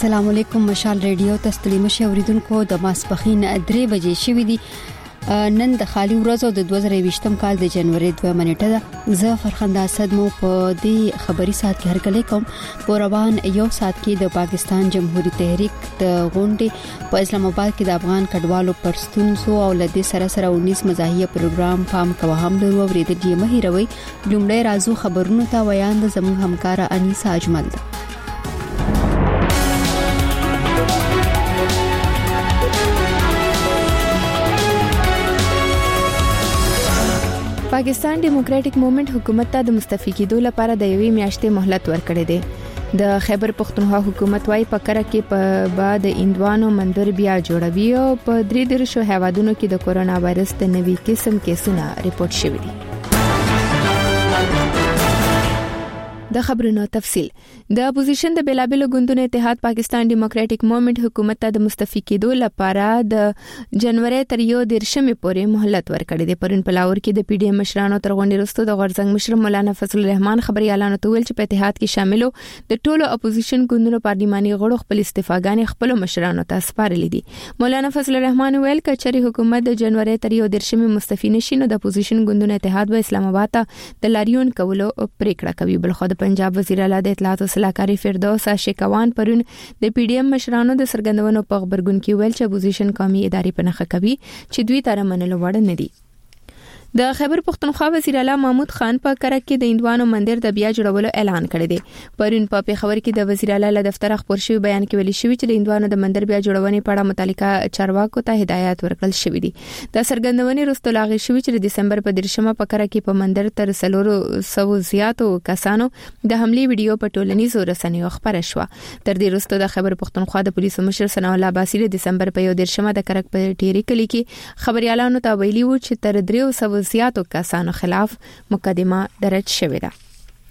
السلام علیکم. مشال ریډیو ته ستړي مشه اوریدونکو د ماسپخین 3 بجې شوې دي. نن د خالي ورځو د 2020م کال د جنوري 2 نیټه ده. زه فرخنده اسد مو په دې خبري سات کې هرکلی کوم. په روان یو سات کې د پاکستان جمهوریت تحریک د غونډې په اسلام آباد کې د افغان کډوالو پرستون سو او لدې سره 19 مزاحیه پروګرام پام کوه هم لرو اوریدل یې مهیروي. لومړی رازو خبرونو ته ویان د زموږ همکار انیسا اجمل ده. پاکستان ډیموکراټک موومېنټ حکومت ته د مستعفي کېدو لپاره د یوې میاشتې مهلت ورکړی دی. د خیبر پختونخوا حکومت وايي په کره کې په بعد اندوانو مندر بیا جوړوي او په 3 هیوادونو کې د کورونا وایرس د نوي قسم کیسونه ریپورت شوي دي. د خبرونو تفصیل. د اپوزیشن د بلابل ګوندونو اتحاد پاکستان ډیموکراټک موومېنټ حکومت ته د مستعفي کېدو لپاره د جنوري تر 1 پورې مهلت ورکړی دی. پرون په لاهور کې د پی ډی ایم مشرانو تر غونډې وروسته د غورځنګ مشر مولانا فضل الرحمن خبريالانو ته ویل چې په اتحاد کې شاملو د ټولو اپوزیشن ګوندونو پارلماني غړو خپل استعفاګانې خپل مشرانو ته سپارلې دي. مولانا فضل الرحمن ویل چې حکومت د جنوري تر 1 مستعفي نشي نو د اپوزیشن ګوندونو اتحاد به اسلام آباد ته د لاریون کولو پریکړه کوي. بلخو پنجاب وزیر اعلی د اطلاعات او سلاکاري فردوس شیکوان پرون د پی ډی ایم مشرانو د سرګندونو په خبرګون کې ویل چې اپوزیشن قومي ادارې په نخښه کوي چې دوی تر منلو وړ نه دي. د خیبر پختونخوا وزیر اعلی محمود خان په کره کې د اندوانو مندر د بیا جوړولو اعلان کړی دی. پرون په پیښور کې د وزیر اعلی له دفتر خبر شوی بیان کې ویل شوی چې د اندوانو د مندر بیا جوړونې په اړه متعلقه چارواکو ته هدایت ورکړل شوی دي. د سرګندونې وروسته لاغي شوی چې د دسمبر په 13مه په کره کې په مندر تر 400 زیاتو کسانو د حمله ویډیو په ټولنیزو رسنیو خبره شو. تر دې وروسته د خیبر پختونخوا د پولیسو مشر ثناء الله عباسي د دسمبر په 13مه د کرک په ټيري کلی کې خبريالانو ته ویلي و چې تر 300 زیاتو کسانو خلاف مقدمه درج شوې ده.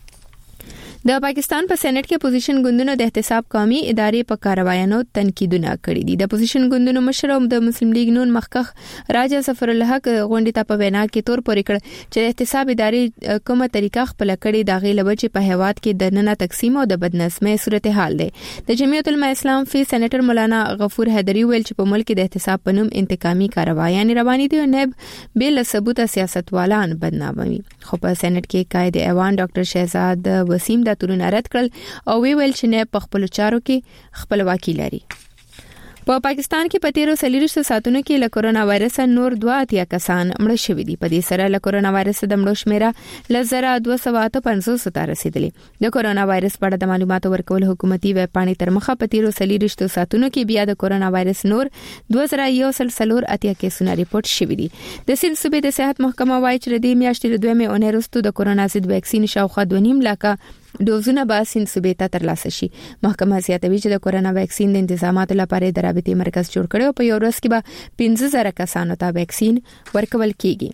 د پاکستان په سېنات کې اپوزیشن ګوندونو د احتساب قومي ادارې په کاروایانو تنقیدونه کړي دي. د اپوزیشن ګوندونو مشر او د مسلم لیگ نون مخکخ راجا سفر الحق غونډې ته په وینا کې تور پورې کړ چې احتساب ادارې کومه طریقه خپل کړي دا غي لوي چې په هیواد کې د نن تقسیم او د بدنظمۍ صورتحال ده. د جمعیت العلماء اسلام فی سېنیټر مولانا غفور حیدری ویل چې په ملک کې د احتساب په نوم انتقامي کاروایان روانې دي او نه بل ثبوت سیاستوالان بدناموي. خو په سېنات کې قائد ایوان ډاکټر شهزاد وسیم تورونه رد کړل او ویل چې نه په خپل چارو کې خپلواکي لري. په پاکستان کې په 13 ساعتونو کې له کورونا وایرس نور 2 کسان مړ شوي دي. په دې سره له کورونا وایرس د مړو شمیره ل 250 ته رسیدلې. د کورونا وایرس په اړه د معلوماتو ورکول حکومتي ویب پاڼې تر مخه په 13 ساعتونو کې بیا د کورونا وایرس نور 2140 کیسونه ریپورت شوي دي. د سند صوبې د صحت محکمه وايي چې د دې میاشتې د 2 اونۍ وروسته د کورونا ضد ویکسین شاوخوا 2.5 لکه ډوزونه به سند صوبې ته ترلاسه شي. محکمه زیاتوي چې د کورونا ویکسین د تنظیماتو لپاره د رابطې مرکز جوړ کړي او په یو ورځ کې به 15000 کسانو ته ویکسین ورکول کیږي.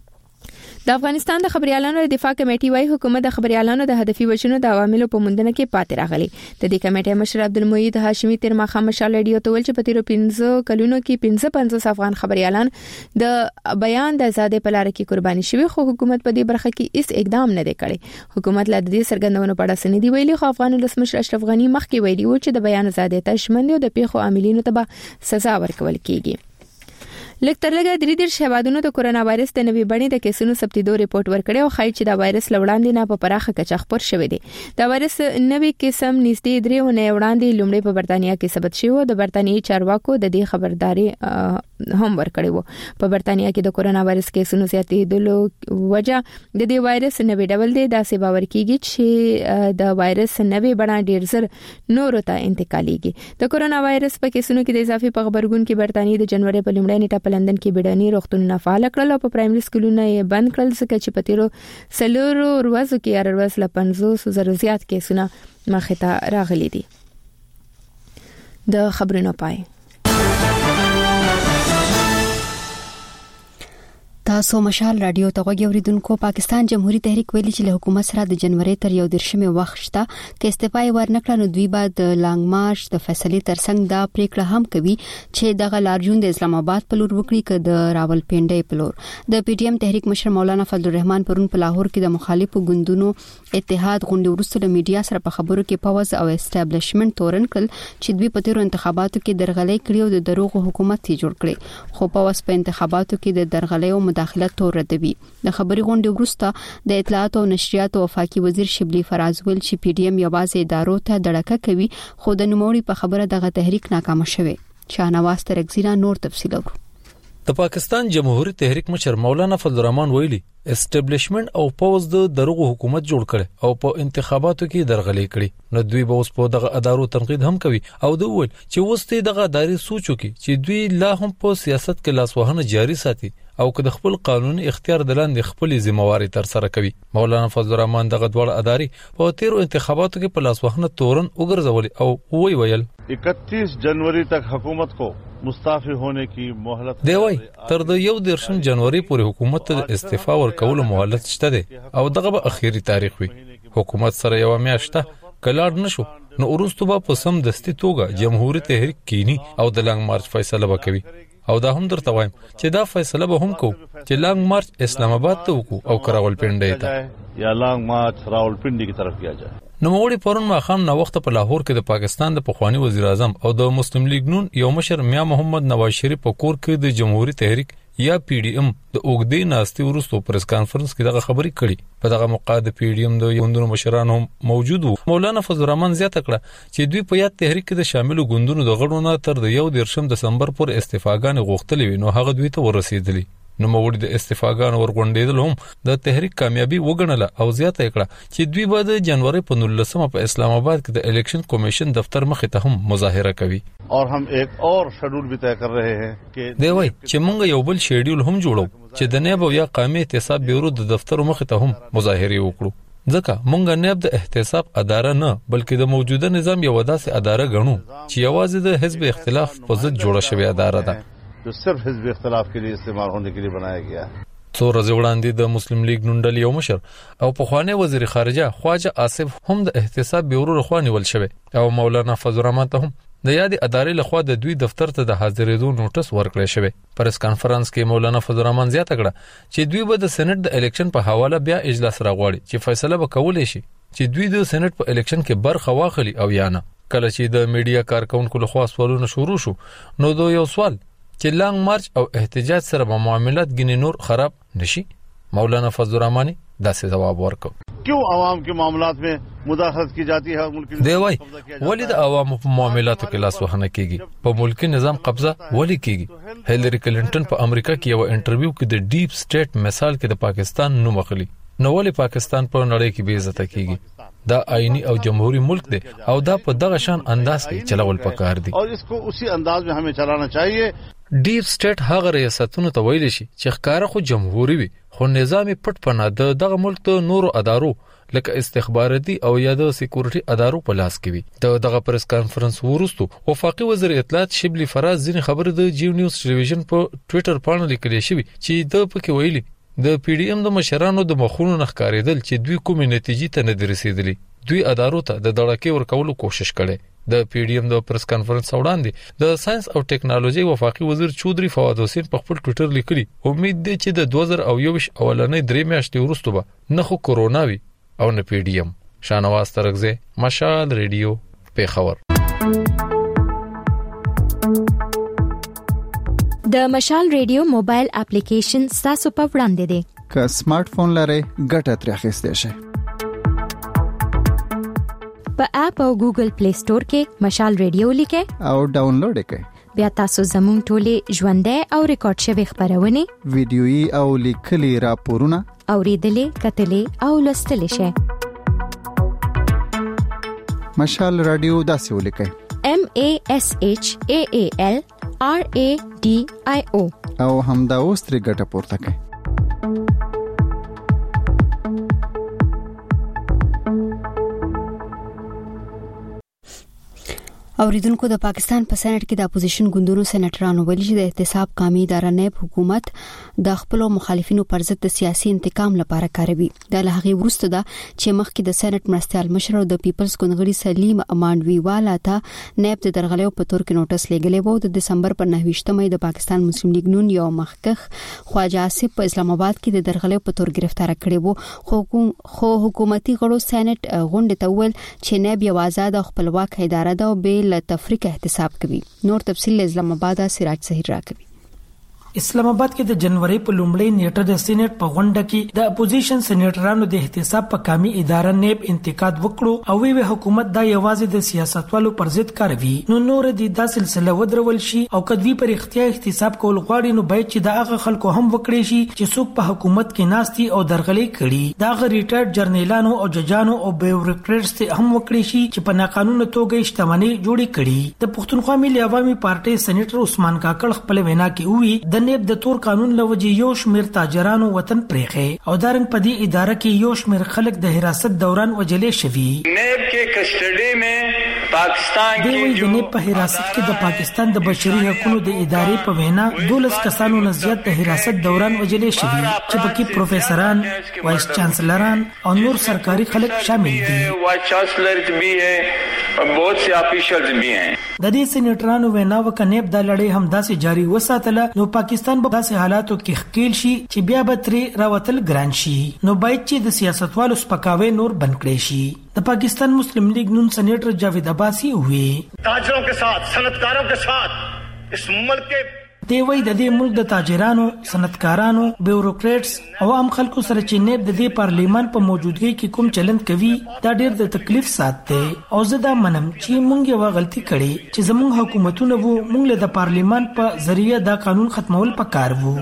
د افغانستان د خبريالانو د دفاع کمیټې وايي حکومت د خبريالانو د هدفي وجنو د عواملو په موندنه کې پاتې راغلي. د دې کمیټې مشر عبدالمجید هاشمي تر ماخه مشال ریډیو ته ویل چې په 15 کلونو کې 55 افغان خبريالان د بیان د آزادۍ په لار کې قرباني شوي خو حکومت په دې برخه کې هیڅ اقدام نه دی کړی. حکومت له دې سرګندونو په اړه سندې ویلي خو افغان ولسمشر اشرف غنی مخکې ویلي و چې د بیان آزادۍ ته شمن دي او د پیښو عاملینو ته به سزا ورکول کیږي. لکتر لګه 3 هیوادونو د کورونا وایرس د نوي بڼې د کیسونو ثبتېدو ریپورت ورکړی او ښایي چې د وایرس لوړاندې نه په پراخه کچه خپور شوی دی. د وایرس نوي قسم نږدې 3 اونۍ وړاندې لومړی په برتانیا کې ثبت شوی او د برتانیي چارواکو د دې خبرداري هم ورکړی وو. په برتانیا کې د کورونا وایرس کیسونو زیاتېدلو وجه د دې وایرس نوي ډول دی. دا څه باور کیږي چې د وایرس نوي بڼه ډیر زر نورو ته انتقالېږي. د کورونا وایرس په کیسونو کې د اضافي په خبرګون کې برتانیې د جنوري په لومړۍ نیټه لندن کې بیړني روغتونونه فعال کړل او په پرایمري سکولونو یې بند کړل ځکه چې په تیرو 4 ورځو کې هر ورځ له 500 زیات کیسونه مخې ته راغلي دي. د خبرونو پای تاسو مشال رادیو ته غوږی اوریدونکو. پاکستان جمهوریت تحریک ویلي چې له حکومت سره د جنوري تر 1 وخت شته کې استعفا ورنکړه نو دوی بعد لانګ مارچ د فیصلې ترڅنګ دا پریکړه هم کوي چې د غلارجون د اسلام آباد په لور وکړي که د راولپنډي په لور. د پی ټی ایم تحریک مشر مولانا فضل الرحمن پرون په لاهور کې د مخالفو ګوندونو اتحاد غونډه وروسته د میډیا سره په خبرو کې پاوز او اسټابلیشمنت تورن کړ چې دوی په تیرو انتخاباتو کې درغلۍ کړې او د دروغ حکومت یې جوړ کړي، خو پاوز په انتخاباتو کې د درغلۍ او مداخلت تور ردوي. د خبري غونډې وروسته د اطلاعات او نشریات او وفاقي وزیر شبلی فراز ویل چې پی ډی ایم یوازې ادارو ته دړکه کوي، خو د نوموړي په خبره دغه تحریک ناکام شوی. شاهنواز ترکزینا نور تفصیل اورو. د پاکستان جمهوریت تحریک مشر مولانا فضل الرحمن ویلي اسټابلیشمنت او پوز د دروغ حکومت جوړ کړي او په انتخاباتو کې درغلي کړي، نو دوی به اوس په دغه ادارو تنقید هم کوي او دوی ول چې وسته دغه ادارې سوچو کې چې دوی لا هم په سیاست کې لاسوهنه جاری ساتي او که د خپل قانوني اختیار د لاندې خپل ذمہواری تر سره کوي. مولانا فضل الرحمن دغه ډول ادارې په تیرو انتخاباتو کې په لاسوهنه تورن وګرځولي او ویل 31 जनवरी तक हुकूमत को मुस्ताफी होने की मोहलत دی وای تر د 1 جنوري پورې حکومت ته استعفا ورکول مهلت شته دی او دغه به اخیری تاریخ وي. حکومت سره یو میاشته کلاړ نشو نو ورستو به په سم دستي توګه جمهوریت تحریک کینی او د لانګ مارچ فیصله وکوي او دا هم درته وایم چې دا فیصله به هم کو چې لانګ مارچ اسلام آباد ته وکړو او راولپنډي ته یا لانګ مارچ راولپنډي کی طرف کیا جائے. نو موږ پرون ما خام نو وخت په لاهور کې د پاکستان د پخوانی وزیر اعظم او د مسلم لیگ نون یو مشر میا محمد نواز شریف په کور کې د جمهوریت تحریک یا پی ډی ایم د اوګدې ناستي ورستو پریس کانفرنس کې دغه خبري کړي. په دغه موقع د پی ډی ایم د یوندونو مشرانو موجود وو. مولانا فضل الرحمن زیاته کړه چې دوی په یاد تحریک کې د شامل ګوندونو د غړو نه تر د 1 دسمبر پورې استعفاګان غوښتلې وي، نو هغه دوی ته ورسېدلي. نو موږ د استعفاګان ورغونډېدل هم د تحریک کامیابی وګڼله او زیاته کړه چې دوی به د جنوري په 19 په اسلام آباد کې د الیکشن کمیشن دفتر مخې ته هم مظاهره کوي. اور هم ایک اور شیډول بھی طے کر رہے ہیں کہ دی وای چې موږ یو بل شیډول هم جوړو چې د نیب او یا قومي احتساب بیورو د دفتر مخې ته هم مظاهره وکړو، ځکه موږ نیب د احتساب اداره نه بلکې د موجوده نظام یو داسې اداره ګڼو چې یوازې د حزب اختلاف په ضد جوړه شوی اداره ده जो सिर्फ हिजब इख्तिलाफ के लिए इस्तेमाल होने के लिए बनाया गया है. څو ورځې وړاندې د مسلم لیگ نونډل یو مشر او پخوانی وزیر خارجه خواجه آصف هم د احتساب بیورو لخوا نیول شوی او مولانا فضل الرحمن ته هم د یادې ادارې لخوا د دوی دفتر ته د حاضرېدو نوټس ورکړی شوی. پریس کانفرنس کې مولانا فضل الرحمن زیاته کړه چې دوی به د سېنات د الیکشن په حواله بیا اجلاس راغواړي چې فیصله وکولای شي چې دوی د سېنات په الیکشن کې برخه واخلي او یا نه. کله چې د میډیا کارکونکو لخوا سوالونه شروع شو نو دوی یو سوال چې لانګ مارچ او احتجاج سره به معاملات ګینې نور خراب نشي. مولانا فضل الرحمن داسې جواب ورکړ क्यों आवाम के मामलात में मुदाखलत की जाती है. मुल्क دی وای ولې د عوامو په معاملاتو کې لاس وهنه کیږي، په ملکی نظام قبضه ولې کیږي. هیلری کلینټن په امریکا کې یو انټرویو کې د ډیپ سټیټ مثال کې د پاکستان نوم اخلي، نو ولې پاکستان په نړۍ کې بے عزت کیږي. دا آئینی او جمهوری ملک دی او دا په دغه شان انداز کې چلول پکار دي اور اس کو اسی انداز میں ہمیں چلانا چاہیے. ډیپ سټیټ هغه ریاستونو ته ویل شي چې ښکارا خو جمهوری وي خو نظامی پټ پناه د دغه ملک ته نورو ادارو لکه استخباراتي او یا د سکیورټي ادارو په لاس کې وي. دغه پریس کانفرنس وروسته وفاقي وزیر اطلاعات شبلی فراز ځینې خبرې د جیو نیوز ټلویزیون په ټوئیټر باندې لیکلې شوې چې د پکې ویلي د پی ډی ایم د مشرانو د مخونو نخکاریدل چې دوی کومې نتیجې ته نه رسیدلي. دوی ادارو ته د دړکې ورکولو کوشش کړي. د پی ډی ایم د پریس کانفرنس وړاندې د ساينس او ټیکنالوژي وفاقي وزیر چودري فواد حسین په خپل ټوئیټر لیکلي امید دی چې د 2021 اولنۍ 3 میاشتې وروسته به نه خو کورونا وي او نه پی ډی ایم. شاهنواز ترکزی مشال ریډیو پیښور. د مشال ریډیو موبایل اپلیکیشن تاسو په وړاندې دی. که سمارټ فون لرئ ګټه ترې اخیستئ شئ. په اپ او ګوګل پلی سٹور کې مشال ریډیو لیکئ او ډاونلوډ کړئ. بیا تاسو زموږ ټولې ژوندۍ او ریکارډ شوی خبرونه ویډیويي او لیکلي راپورونه اوریدلې کتلې او لوستلې شئ. مشال رادیو داسې ولیکئ MASHAAL RADIO او همدا اوس ترې ګټه پورته کړئ. اوریدونکو د پاکستان په سېنات کې د اپوزیشن ګوندونو سېناترانو ویلي چې د احتساب قومي اداره نیب حکومت د خپل مخالفینو پر ضد د سیاسي انتقام لپاره کاروي. د لهغي ورسته ده چې مخکې د سېنات مرستيال مشر او د پیپلز ګوندغړي سلیم مانډویوالا ته نیب د درغلیو په تور کې نوټس لګلې وو. د دسمبر پر 9 د پاکستان مسلم لیگ نون یو مخکخ خواجه آصف په اسلام آباد کې د درغلیو په تور گرفتار کړي وو. خو حکومتي غړو سېنات غونډه ته ویل چې نیب یو آزاد او خپلواک اداره ده او له تفریق احتساب کوي. نور تفصیل اسلام آباد سراج سهیر راکوي. اسلام آباد کې د جنوري په لومړۍ نیټه د سېنات په غونډه کې د اپوزیشن سېناترانو د احتساب په قومي اداره نیب انتقاد وکړو او وی حکومت دا یوازې د سیاستوالو پر ضد کاروي. نور د دا سلسله ودرول شي او کدوی پر اختیار احتساب کول غواړي نو باید چې دا هغه خلکو هم وکړي شي چې څوک په حکومت کې ناستي او درغلي کړي. دا غ ریټایرډ جرنیلانو او ججانو او بیوروکریټس هم وکړي شي چې په ناقانونه توګه اجتماعي جوړي کړي. د پښتونخوا ملي عوامي پارټي سېناتر عثمان کاکړ خپل وینا کې وی د نیب د تور قانون لوجه یو شمیر تاجرانو وطن پرېخه او دارنګ په دې اداره کې یو شمیر خلک د حراست دوران وجلې شوي. نیب کې کسټډي में پاکستان کې جو نیب په حراست کې د پاکستان د بشري حقوقو د ادارې په وینا 12 کسانو نه زیات د حراست دوران وجلې شوي چې پکې پروفیسوران، وایس چانسلران او نور سرکاري خلک شامل دي. وایس چانسلر بھی ہے اور بہت سے افیشلز بھی ہیں. د دې سېناترانو وینا وکنيب د لړۍ همداسې جاری وساتله نو پاکستان په داسې حالاتو کې خکېل شي چې بیا به ترې راوتل ګران شي. نو باید چې د سیاستوالو سپکاوي نور بند کړي شي. د پاکستان مسلم لیگ نون سېناتر جاوید عباسی ہوئے تاجروں کے ساتھ، صنعتکاروں کے ساتھ اس ملک کے دی وی د دې ملک د تاجرانو، صنعتکارانو، بیوروکریټس او عام خلکو سره چې نیب د دې پارلیمان په موجودګۍ کې کوم چلند کوي دا ډېر د تکلیف سات دی او زه دا منم چې موږ یو غلطي کړې چې زموږ حکومتونه وو موږ له د پارلیمان په ذریعہ دا قانون ختمول پکار وو.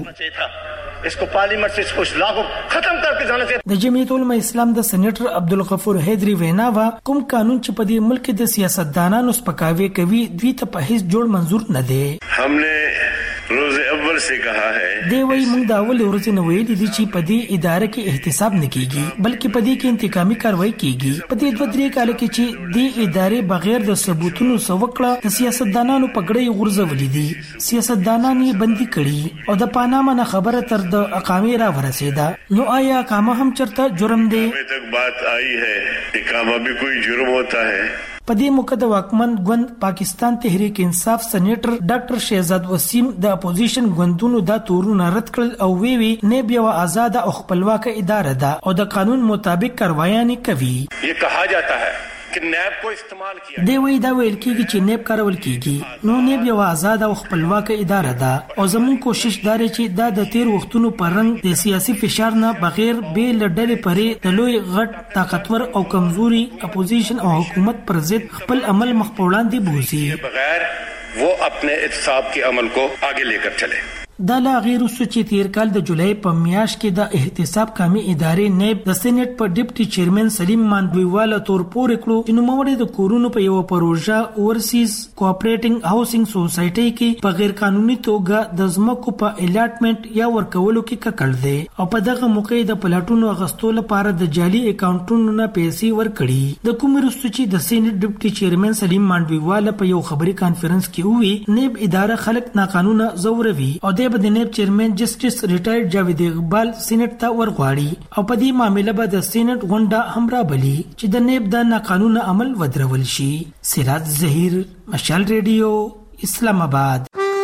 इसको पार्लियामेंट से इसको लागू खत्म करके जाने से د جمعیت العلماء اسلام د سېناتر عبدالغفور حیدری ویناوا کوم قانون چې په دې ملک د سیاستدانانو سپکاوي کوي دوی ته په هیڅ جوړ منظور نه دی. हमने रोज اول से कहा है دی وی موږ دا اول ورځ نه ویلي دي چې په دې اداره کې احتساب نه کیږي بلکې په دې کې انتقامي کاروایی کیږي. په دې 2-3 کال کې چې دې ادارې بغیر د ثبوتونو سوکړه د سیاستدانانو پګړې غورځولې دي. سیاستدانان یې بندي کړي او د پاناما نه خبره تر د اقامه را ورسېده. نو آیا اقامه هم چرته جرم دی؟ تک بات آئی ہے اقامه بھی کوئی جرم ہوتا ہے. په دې موقع د واکمن ګوند پاکستان تحریک انصاف سېناتر ډاکټر شهزاد وسیم د اپوزیشن ګوندونو د تورونه رد کړل او وی نیب یو آزاد او خپلواک اداره ده او د قانون مطابق کاروایي کوي. یہ کہا جاتا ہے کہ نیب کو استعمال کیا دی وی دا ویل کیږي چې نیب کارول کیږي. نو نیب یو آزاد او خپلواک اداره ده او زموږ کوشش دا چې دا د تیر وختونو پر رنګ د سیاسي فشار نه بغیر به لړل پرې د لوی غټ طاقتور او کمزوري اپوزیشن او حکومت پر ضد خپل عمل مخ په وړاندې بوزي بغیر وہ اپنے احتساب کے عمل کو آگے لے کر چلے. دا لا غیر سوچ تیر کال د جولای په میاشت کې د احتساب قومي ادارې نیب د سېنات په ډیپټي چیرمن سلیم مانډویوالا تور پورې کړو چې نو موږ د کورونو په یو پروژه اورسیز کوآپریټینګ هاوسینګ سوسایټي کې په غیر قانوني توګه د ځمکو په الاټمنټ یا ورکولو کې ککړ دی او په دغه موقع د پلاټونو غستو لپاره د جعلي اکاونټونو نه پیسې ورکړي. د کوم رسوچي د سېنات ډیپټي چیرمن سلیم مانډویوالا په یو خبري کانفرنس کې وی نیب اداره خلک ناقانونه زوروي او د نائب چیرمن جسټس ریټایرډ جاوید اقبال سېنات ته ورغواړي او په دې معاملې به د سېنات غونډه همرا بلی چې د نیب د ناقانونه عمل ودرول شي. سراج ظهیر، مشال ریډیو، اسلام آباد.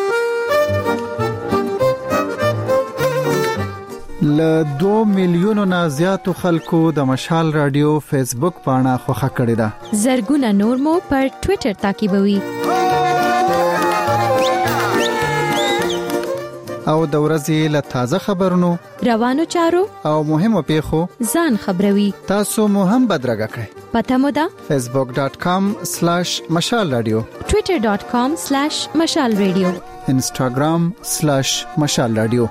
ل 2 میلیونو نه زیاتو خلکو د مشال رادیو فیسبوک پاڼه خوښه کړې ده. زرګونه نور مو پر ټوئیټر تعقیبوي. او د ورځې له تازه خبرونو، روانو چارو او مهمو پیښو ځان خبروي. تاسو مو هم بدرګه کړئ. پته مو ده facebook.com/مشال رادیو، twitter.com/مشال رادیو، instagram/مشال رادیو.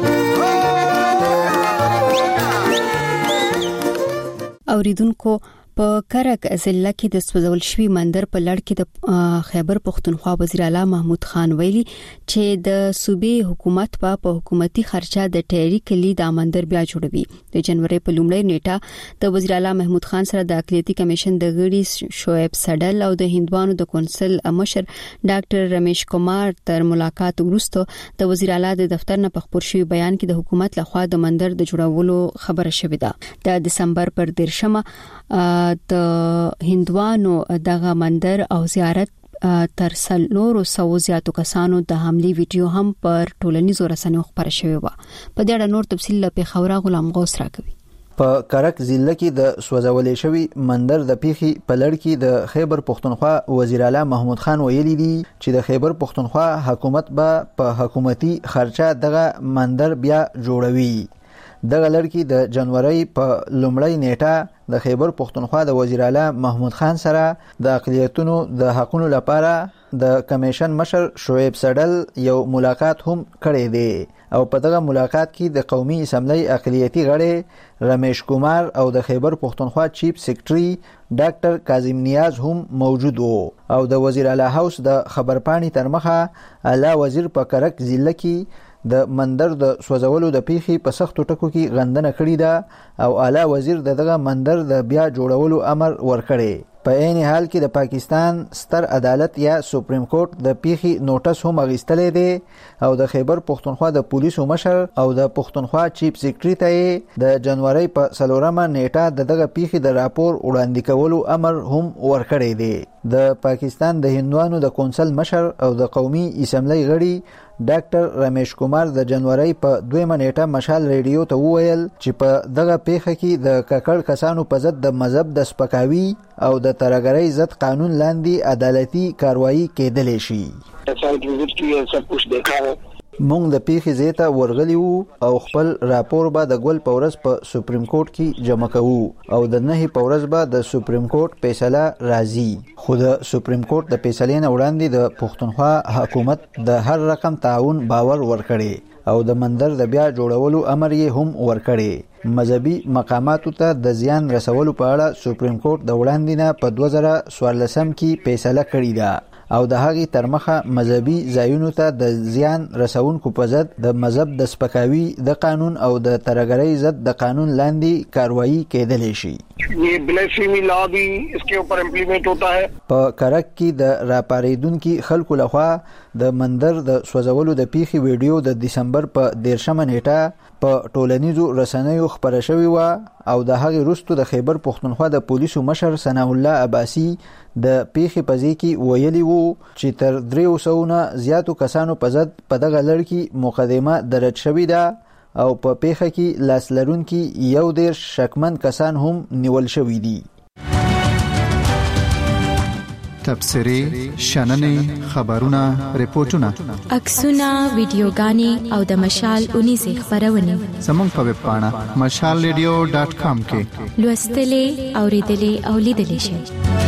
اوریدونکو په کرک ضلع کې د سوځول شوی مندر په لړ کې د خیبر پختونخوا وزیر اعلی محمود خان ویلي چې د صوبې حکومت په حکومتي خرچه د ټيري کلی د مندر بیا جوړوي. د جنوري په لومړۍ نیټه د وزیر اعلی محمود خان سره د اقلیتي کمیشن د غړي شعیب سډل او د هندوانو د کونسل مشر ډاکټر رمیش کمار تر ملاقات وروسته د وزیر اعلی د دفتر نه په خبر شوی بیان کې د حکومت لخوا د مندر د جوړولو خبره شوې ده. د دسمبر پر 13 د هندوانو دغه مندر او زیارت تر 300 زیاتو کسانو د حمله ویډیو هم پر ټولنیزو رسنیو خبره شوې و. په دې اړه نور تفصیل له خبره غلام غوث راکوي. په کرک ضلع کې د سوځولې شوی مندر د پیخي په لړ کې د خیبر پختونخوا وزیر اعلی محمود خان ویلي دي چې د خیبر پختونخوا حکومت په حکومتي خرچه دغه مندر بیا جوړوي. دغه لړکی د جنوري په لومړۍ نیټه د خیبر پختونخوا د وزیر اعلی محمود خان سره د اقلیتونو د حقوقو لپاره د کمیشن مشر شعیب سډل یو ملاقات هم کړی دی او په دغه ملاقات کې د قومي اسمبلی اقلیتي غړي رمیش کمار او د خیبر پختونخوا چیف سیکریټري ډاکټر کاظم نیاز هم موجود وو او د وزیر اعلی هاوس د خبرپاڼې ترمخه اعلی وزیر په کرک ضلع کې د مندر د سوځولو د پیخي په سختو ټکو کې غندنه کړې ده او اعلی وزیر دغه مندر د بیا جوړولو امر ورکړي. په عین حال کې د پاکستان ستر عدالت یا سپریم کورټ د پیخي نوټس هم اغیستلې دی او د خیبر پختونخوا د پولیسو مشر او د پختونخوا چیف سیکریټری ته د جنوري په 4 نیټه دغه پیخي د راپور وړاندې کولو امر هم ورکړی دی. د پاکستان د هندوانو د کونسل مشر او د قومي اسمبلی غړي ډاکټر رمیش کمار د جنوري په 2 نیټه مشال ریډیو ته وویل چې په دغه پیښه کې د ککړ کسانو په ضد د مذهب د سپکاوي او د ترګرۍ ضد قانون لاندې عدالتي کاروایی کېدلی شي. مونږ د پیښې ځای ته ورغلی وو او خپل راپور به د ګل په ورځ په سپریم کورټ کې جمع کوو او د 9 په ورځ به د سپریم کورټ فیصله راځي. خو د سپریم کورټ د فیصلې نه وړاندې د پښتونخوا حکومت د هر رقم تعاون باور ورکړي او د مندر د بیا جوړولو امر یې هم ورکړي. مذهبي مقاماتو ته د زیان رسولو په اړه سپریم کورټ د وړاندې نه په 2014 کې فیصله کړې ده او د هغې ترمخه مذهبي ځایونو ته د زیان رسونکو په ضد د مذهب د سپکاوي د قانون او د ترګرۍ ضد د قانون لاندې کاروایی کېدلی شي. ये ब्लेसिमी लॉ भी इसके ऊपर इम्प्लीमेंट होता है. په کرک کې د راپاریدونکو خلکو لخوا د مندر د سوځولو د پیخي ویډیو د دسمبر په 13 نیټه په ټولنیزو رسنیو خبره شوې و او د هغې وروسته د خیبر پختونخوا د پولیسو مشر ثناء الله عباسي د پیخي په ځای کې ویلي وو چې تر 300 نه زیاتو کسانو په ضد په دغه لړ کې مقدمه درج شوې ده او په پیښه کې لاس لرونکي 11 شکمن کسان هم نیول شوي دي. تبصرې، شننې، خبرونه، ریپورتونه، عکسونه، ویډیوګانې او د مشال 19 خبرونه زموږ په ویب پاڼه mashalradio.com کې لوستلې، اوریدلې او لیدلې شئ.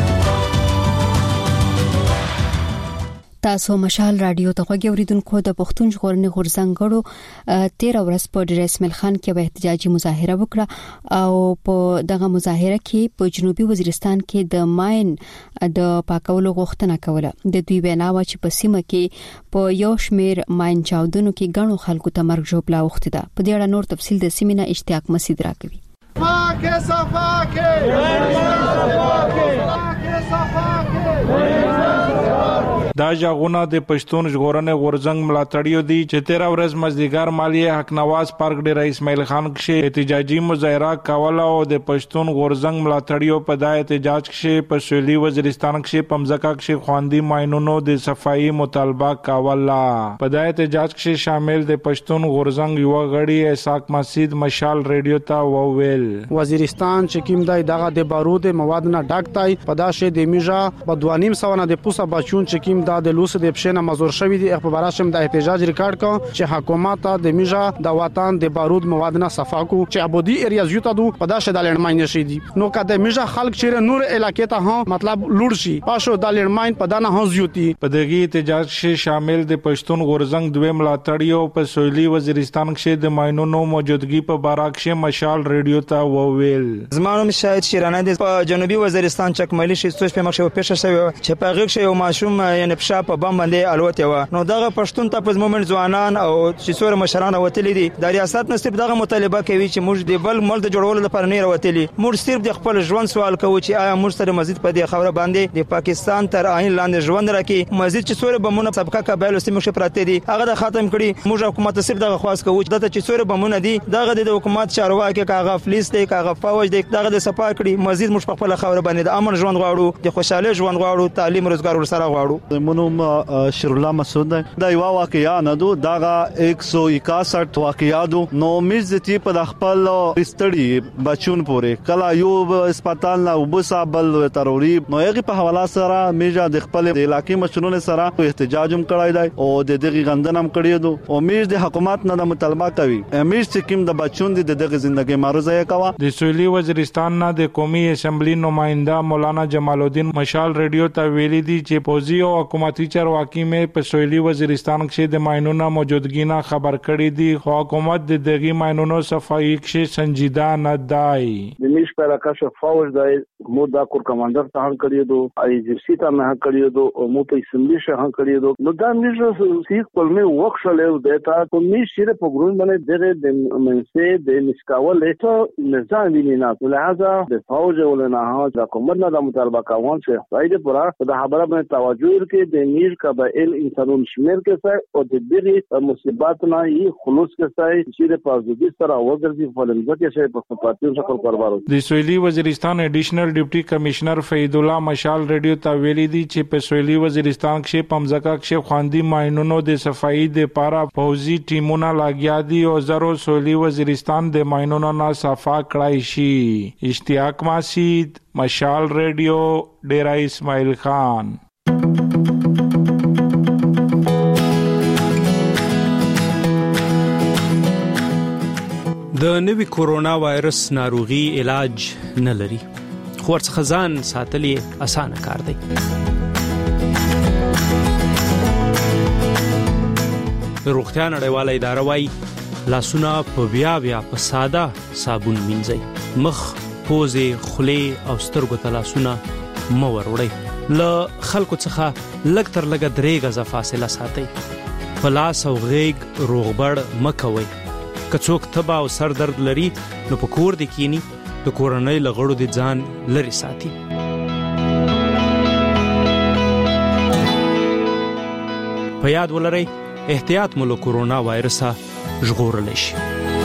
تاسو مشال رادیو ته غوږی اوریدونکو د پښتون ژغورنې غورځنګړو 13 ورځ په ډیرسمل خان کې به احتجاجي مظاهره وکړه او په دغه مظاهره کې په جنوبي وزیرستان کې د ماین د پاکولو غوښتنه کوله. د دوی وینا و چې په سیمه کې په یو شمیر ماین چاودنو کې ګڼو خلکو ته مرګ ژوبلا وخته ده. په دې اړه نور تفصیل د سیمینه اشتیاق مسید راکوي. دا ژغورنه د پښتون ژغورنې غورځنګ ملاتړیو دي چې 13 ورځ مزدیګر مالیه حق نواز پارک ډیر اسماعیل خان کې احتجاجي مظاهره کوله او د پښتون غورځنګ ملاتړیو په دای احتجاج کې په سویلي وزیرستان کې پمزکا کې خواندي ماینونو د صفایي مطالبه کوله. په دای احتجاج کې شامل د پښتون غورځنګ یو غړي اسحاق مسید مشال ریډیو ته وویل وزیرستان چې کیم دای دغه د بارود مواد نه ډاکټای په داشه د میجا په 2.5 نه د پوسا بچون چې کیم دا د لوس د پښنه مزور شوی دی په براشم د احتجاج ریکارډ کو چې حکومت د میجا د وطن د بارود مواد نه صفا کو چې ابودي ایریا زیوتا دو په داشه د لړماین شي دي نو کده میجا خلک چیرې نور علاقې ته هم مطلب لوړ شي پاشو د لړماین په دانه هم زیوتی په دغه احتجاج کې شامل د پښتون غورزنګ دوی ملاتړیو په سویلي وزیرستان کې د ماینونو موجودګي په باراکشه مشال ریډیو ته وویل زمانو شاهد شیرانه د جنوبي وزیرستان چکملی شي سوچ په مخه پېښه شوی چې په غږ شوی ماشوم یعنی په شاپ بم باندې الوت و نو دغه پښتون ته په مومنت ځوانان او چې څوره مشران وتلی دي د ریاست نصیب دغه مطالبه کوي چې موږ د بل ملک د جوړولو لپاره نه راوتلی موږ صرف د خپل ژوند سوال کوو چې آیا موږ سره مزید په دې خبره باندې د پاکستان تر عین لاندې ژوند راکې مزید چې څوره بمونه سبقه قبایل سیمه کې پراته دي هغه د ختم کړي موږ حکومت صرف دغه خواست کوو چې څوره بمونه دي دغه د حکومت چارواکي کاغه فلیس دی کاغه فوج دی دغه د صفا کړي مزید موږ په خپل خبره باندې د امن ژوند غواړو د خوشاله ژوند غواړو تعلیم روزګار ورسره غواړو منو شیر الله مسعود دا یو واقعیا نه دو دغه 161 واقعیاتو نو مزتی په خپل استړي بچون پورې کلا یو هسپتال نه وبسابل تروری نو هغه په حواله سره میجا د خپل علاقې مشرونو سره احتجاج هم کړای دی او د دغه غندنم کړی دو او میج د حکومت نه د مطالبه کوي میج چې کوم د بچون د دغه ژوندۍ معروضه یې کوا د سویلي وزیرستان نه د قومي اسمبلی نمائنده مولانا جمال الدین مشال ریډیو ته ویلي دي چې پوزي او حکومتي چارواکي مې په سویلي وزیرستان کې د ماینونو موجودګي نه خبر کړی دي خو حکومت د دغه ماینونو صفایي کې سنجیده نه دی د میش پر راکشه فوج د مو دا کور کمانډر ته هم کړی دو ای جی سی ته هم کړی دو او مو په اسمبلی شه هم کړی دو نو دا میش سیک په مې وښلې دیتا په میش سره په ګرون باندې دغه د منسه د نشکاول ته نظام ویني نه لہذا د فوج ولنه ها د حکومت نه د مطالبه کوون چې فائدې پورا د خبره باندې توجه ورکړي د میش قبایل انسانون شمیر کې ځای او د دغه مصیبت نه یې خلوص کې ځای چې د پازوګي سره وګرځي فلنځ کې شي په پاتیو شکل کاروبار د سویلي وزیرستان ایډیشنل ډیپټي کمشنر فید الله مشال ریډیو ته ویلي دي چې په سویلي وزیرستان کې پمزکا کې خواندي ماینونو د صفایي د پارا فوزي ټیمونه لاګیا دي او زرو سویلي وزیرستان د ماینونو نه صفا کړای شي اشتیاق ماسید مشال ریډیو ډیرا اسماعیل خان د نوي کورونا وایرس ناروغي علاج نه لري خو ورڅخه ځان ساتل اسانه کار دی روغتیا نړیواله اداره وايي لاسونه په بیا په ساده صابون مینځئ مخ پوزې خولې او سترګو ته لاسونه مه وروړئ له خلکو څخه لږ تر لږه 3 غزه فاصله ساتئ په لاس او غېږ روغبړ مه کوئ که څوک تبه او سر درد لري نو په کور دې کینی د کورنۍ له غړو دې ځان لرې ساتي په یاد ولرئ احتیاط مو له کورونا وایرسه ژغورلی شي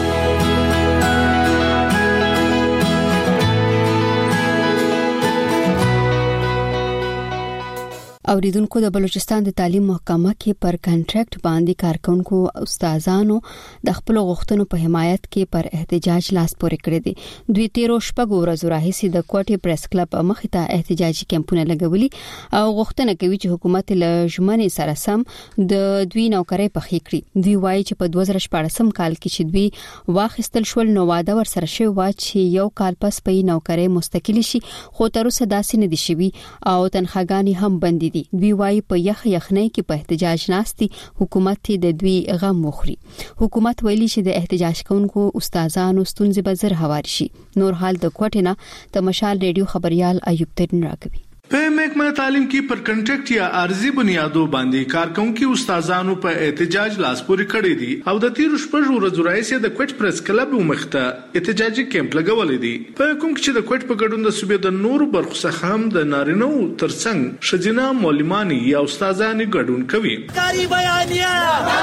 اوریدونکو د بلوچستان د تعلیم محکمه کې پر کنټراکټ باندې کارکونکو استادانو د خپل غوښتنو په حمایت کې پر احتجاج لاس پورې کړی دي دوی 13 شپږ ورځې راهیسې د کوټي پریس کلب مخې ته احتجاجي کمپونه لګولي او غوښتنه کوي چې حکومت له ژمنې سره سم د دوی نوکرۍ پخې کړي دوی وایي چې په 2014 کال کې چې دوی واخیستل شول نو واده ورسره شوی و چې یو کال پس په نوکرۍ مستقلی شي خو تر اوسه داسې نه دي شوی او تنخواګانی هم بندي دوی وايي په یخنۍ کې په احتجاج ناستي حکومت د دوی غم مخري حکومت ویلي چې د احتجاج کوونکو استادانو ستونزې به زر هوار شي نور حال د کوټینا د مشال ریډیو خبريال ایوب ترين راکوي په محکمه تعلیم کې پر کنټراکټ یا عارضي بنیادو باندې کارکونکو استادانو په احتجاج لاس پورې کړی دي او د 13 شپږ ورځې راځي د کوټ پریس کلب مخته احتجاجي کیمپ لګولې دي په کوم کې د کوټ په ګډون د صوبې د نور برخو څخه هم د نارینو ترڅنګ شجنا مولمانی یا استادانو ګډون کوي کاری بیانیه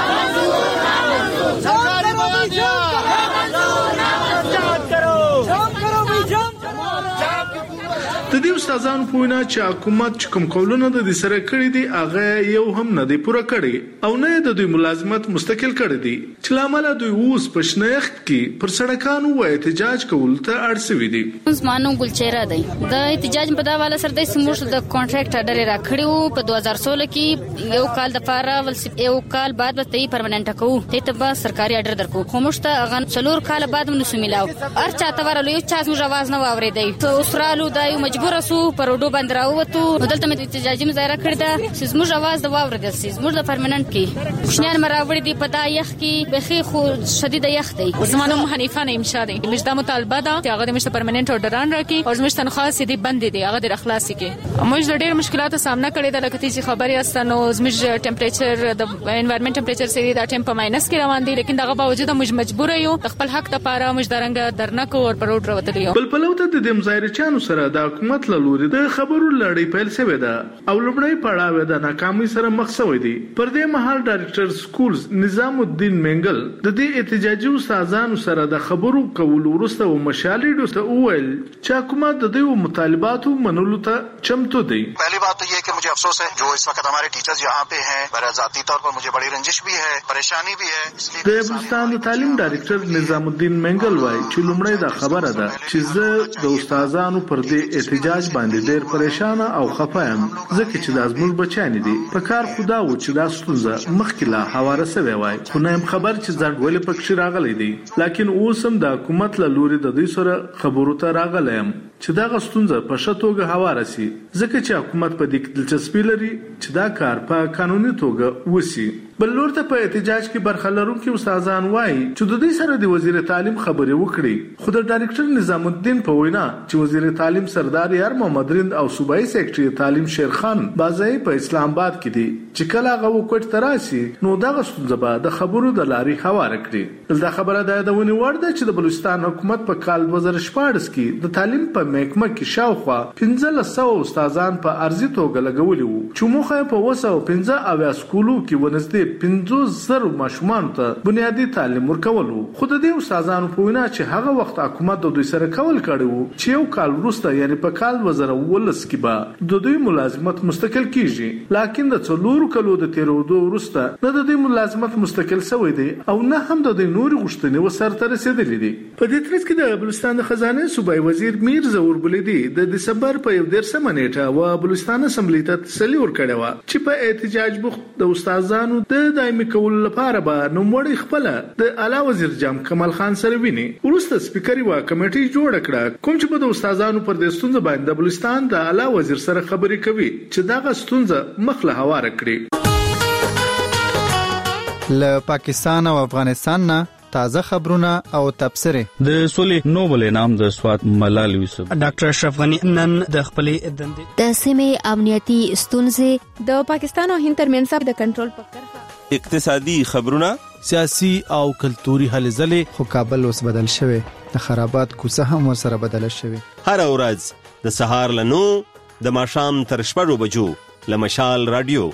سرکاري بیانیه د دې استادانو په وینا چې حکومت کوم قولونه د سره کړی دي هغه یو هم نه دی پوره کړی او نه د دوی ملازمت مستقل کړی دی چې لامل دوی اوس په شناخت کې پر سړکانو و احتجاج کول ته اړ شوي دي. زمانو ګلچهره دی د احتجاج په دا والا سره د سموش د کانټراکټ اډر راکړیو په 2016 کې یو کال د پاره ول یو کال بعد به تی پرمننټ کوو ته به سرکاري اډر درکو خو مشته غن څلور کال بعد نو سملاو ار چاته ورلو یو چا زموږ आवाज نه واورېدی ته اوسرالو دایو مجبور سو پروډو بند راووتو دلته مې احتجاجي مظاهره کړې ده چې زموږ आवाज د واورېدل سي زموږ د پرمننټ کې شنان مراوړې دی په دا یخ کې بخي خو شدید یخ دی. زمانو حنیفه نیم شاده مجدا مطالبه ده چې هغه د مشته پرمننټ اورډران راکړي او زموږ تنخواه سي بند دي هغه د اخلاصي کې موږ د ډېر مشکلاتو سامنا کړې ده لکه چې خبري استنو زموږ ټمپریچر د انوایرنمنت ټمپریچر سي دا ټمپ ماینس کې روان دي لیکن دغه باوجود موږ مجبور یو خپل حق لپاره موږ درنګ درنکو او پروډ راوتلی یو. بل پلوته د دې مظاهرچانو سره د حکومت له لوري د خبرو لړۍ پیل شوې ده او لومړی پړاو د ناکامۍ سره مخ شوی دی. پر دې مهال ډایرکټر سکولز نظام الدین منګل د دې احتجاجي استادانو سره د خبرو کول وروسته و مشالې دوسته وویل چې حکومت د دې مطالباتو منلو ته چمتو دی. पहली बात तो ये है कि मुझे अफसोस है जो इस वक्त हमारे टीचर्स यहाँ पे हैं मेरा ذاتی तौर पर मुझे बड़ी रंजिश भी है परेशानी भी है. د بلوچستان د تعلیم ډایرکټر نظام الدین منګل وایي چې لومړی دا خبره ده چې زه د استادانو پر دې احتجاج باندې ډېر پریشان او خفه یم ځکه چې د زموږ بچیان دي په کار خدا و چې دا ستونزه مخکې لا هواره سوی وای خو نه خبر چې ځړ ولې پکې راغلی دی لکه اوس هم د حکومت له لوري د دې سره خبرو ته راغلی یم چې دا غستونزه په شتوګه هواره سي ځکه چې حکومت په دې دلچسپي لري چې دا کار په قانوني توګه وسی. بل لور ته په احتجاج کې برخه لرونکي استادان وایي چې د دې سره د وزیر تعلیم خبرې وکړي خو د ډایرکټر نظام الدین په وینا چې وزیر تعلیم سردار یار محمد رند او صوبایي سیکریټري تعلیم شیرخان بازای په اسلام آباد کې دي چې کله هغه وکړ تراسي نو دا غستونزه به د خبرو د لاري هواره کړي. دا خبره د ونی ورده چې د بلوچستان حکومت په کال 2014 کې د تعلیم په محکمه کې شاوخوا 1500 استادان په ارزي توګه لګولي وو چې موخه په 215 سکولو کې ونځدي 50,000 ماشومان ته بنیادی تعلیم ورکولو. خو د دې استادانو په وینا چې هغه وخت حکومت د دوی سره کول کړو چې یو کال وروسته یعنی په کال 2019 کې به د دوی ملازمت مستقل کیږي لکه د څلورو کلو د تیرودو وروسته نه د دوی ملازمت مستقل شوی دی او نه هم د دوی نوري غوښتنې وسرته رسیدلې دي. په دې ترڅ کې د بلوچستان د خزانه صوبایي وزیر میر زور بلیدي د دسمبر په 13 نیټه و بلوچستان اسمبلی ته تسلی ورکړه و چې په احتجاج بوخت د استادانو د دایمي کول لپاره به نوموړی خپل د اعلی وزیر جام کمال خان سره ویني. ورسته سپیکر و کمیټي جوړ کړه کوم چې په استادانو پر د ستونزې باندې د بلوچستان د اعلی وزیر سره خبرې کوي چې دا ستونزه مخله هواره کړي. له پاکستان او افغانستان نه تازه خبرونه او تبصره د سولې نوبل انعام د سوات ملال یوسف ډاکټر اشرف غنی نن د خپلې دندې د سیمې امنیتي ستونزې د پاکستان او هند ترمنځ د کنټرول په کرښه اقتصادي خبرونه سیاسي او کلتوري هلې ځلې خو کابل اوس بدل شوی د خرابات کوڅه هم ورسره بدل شوی. هر ورځ د سهار له 9 د ماښام تر 6 بجو له مشال رادیو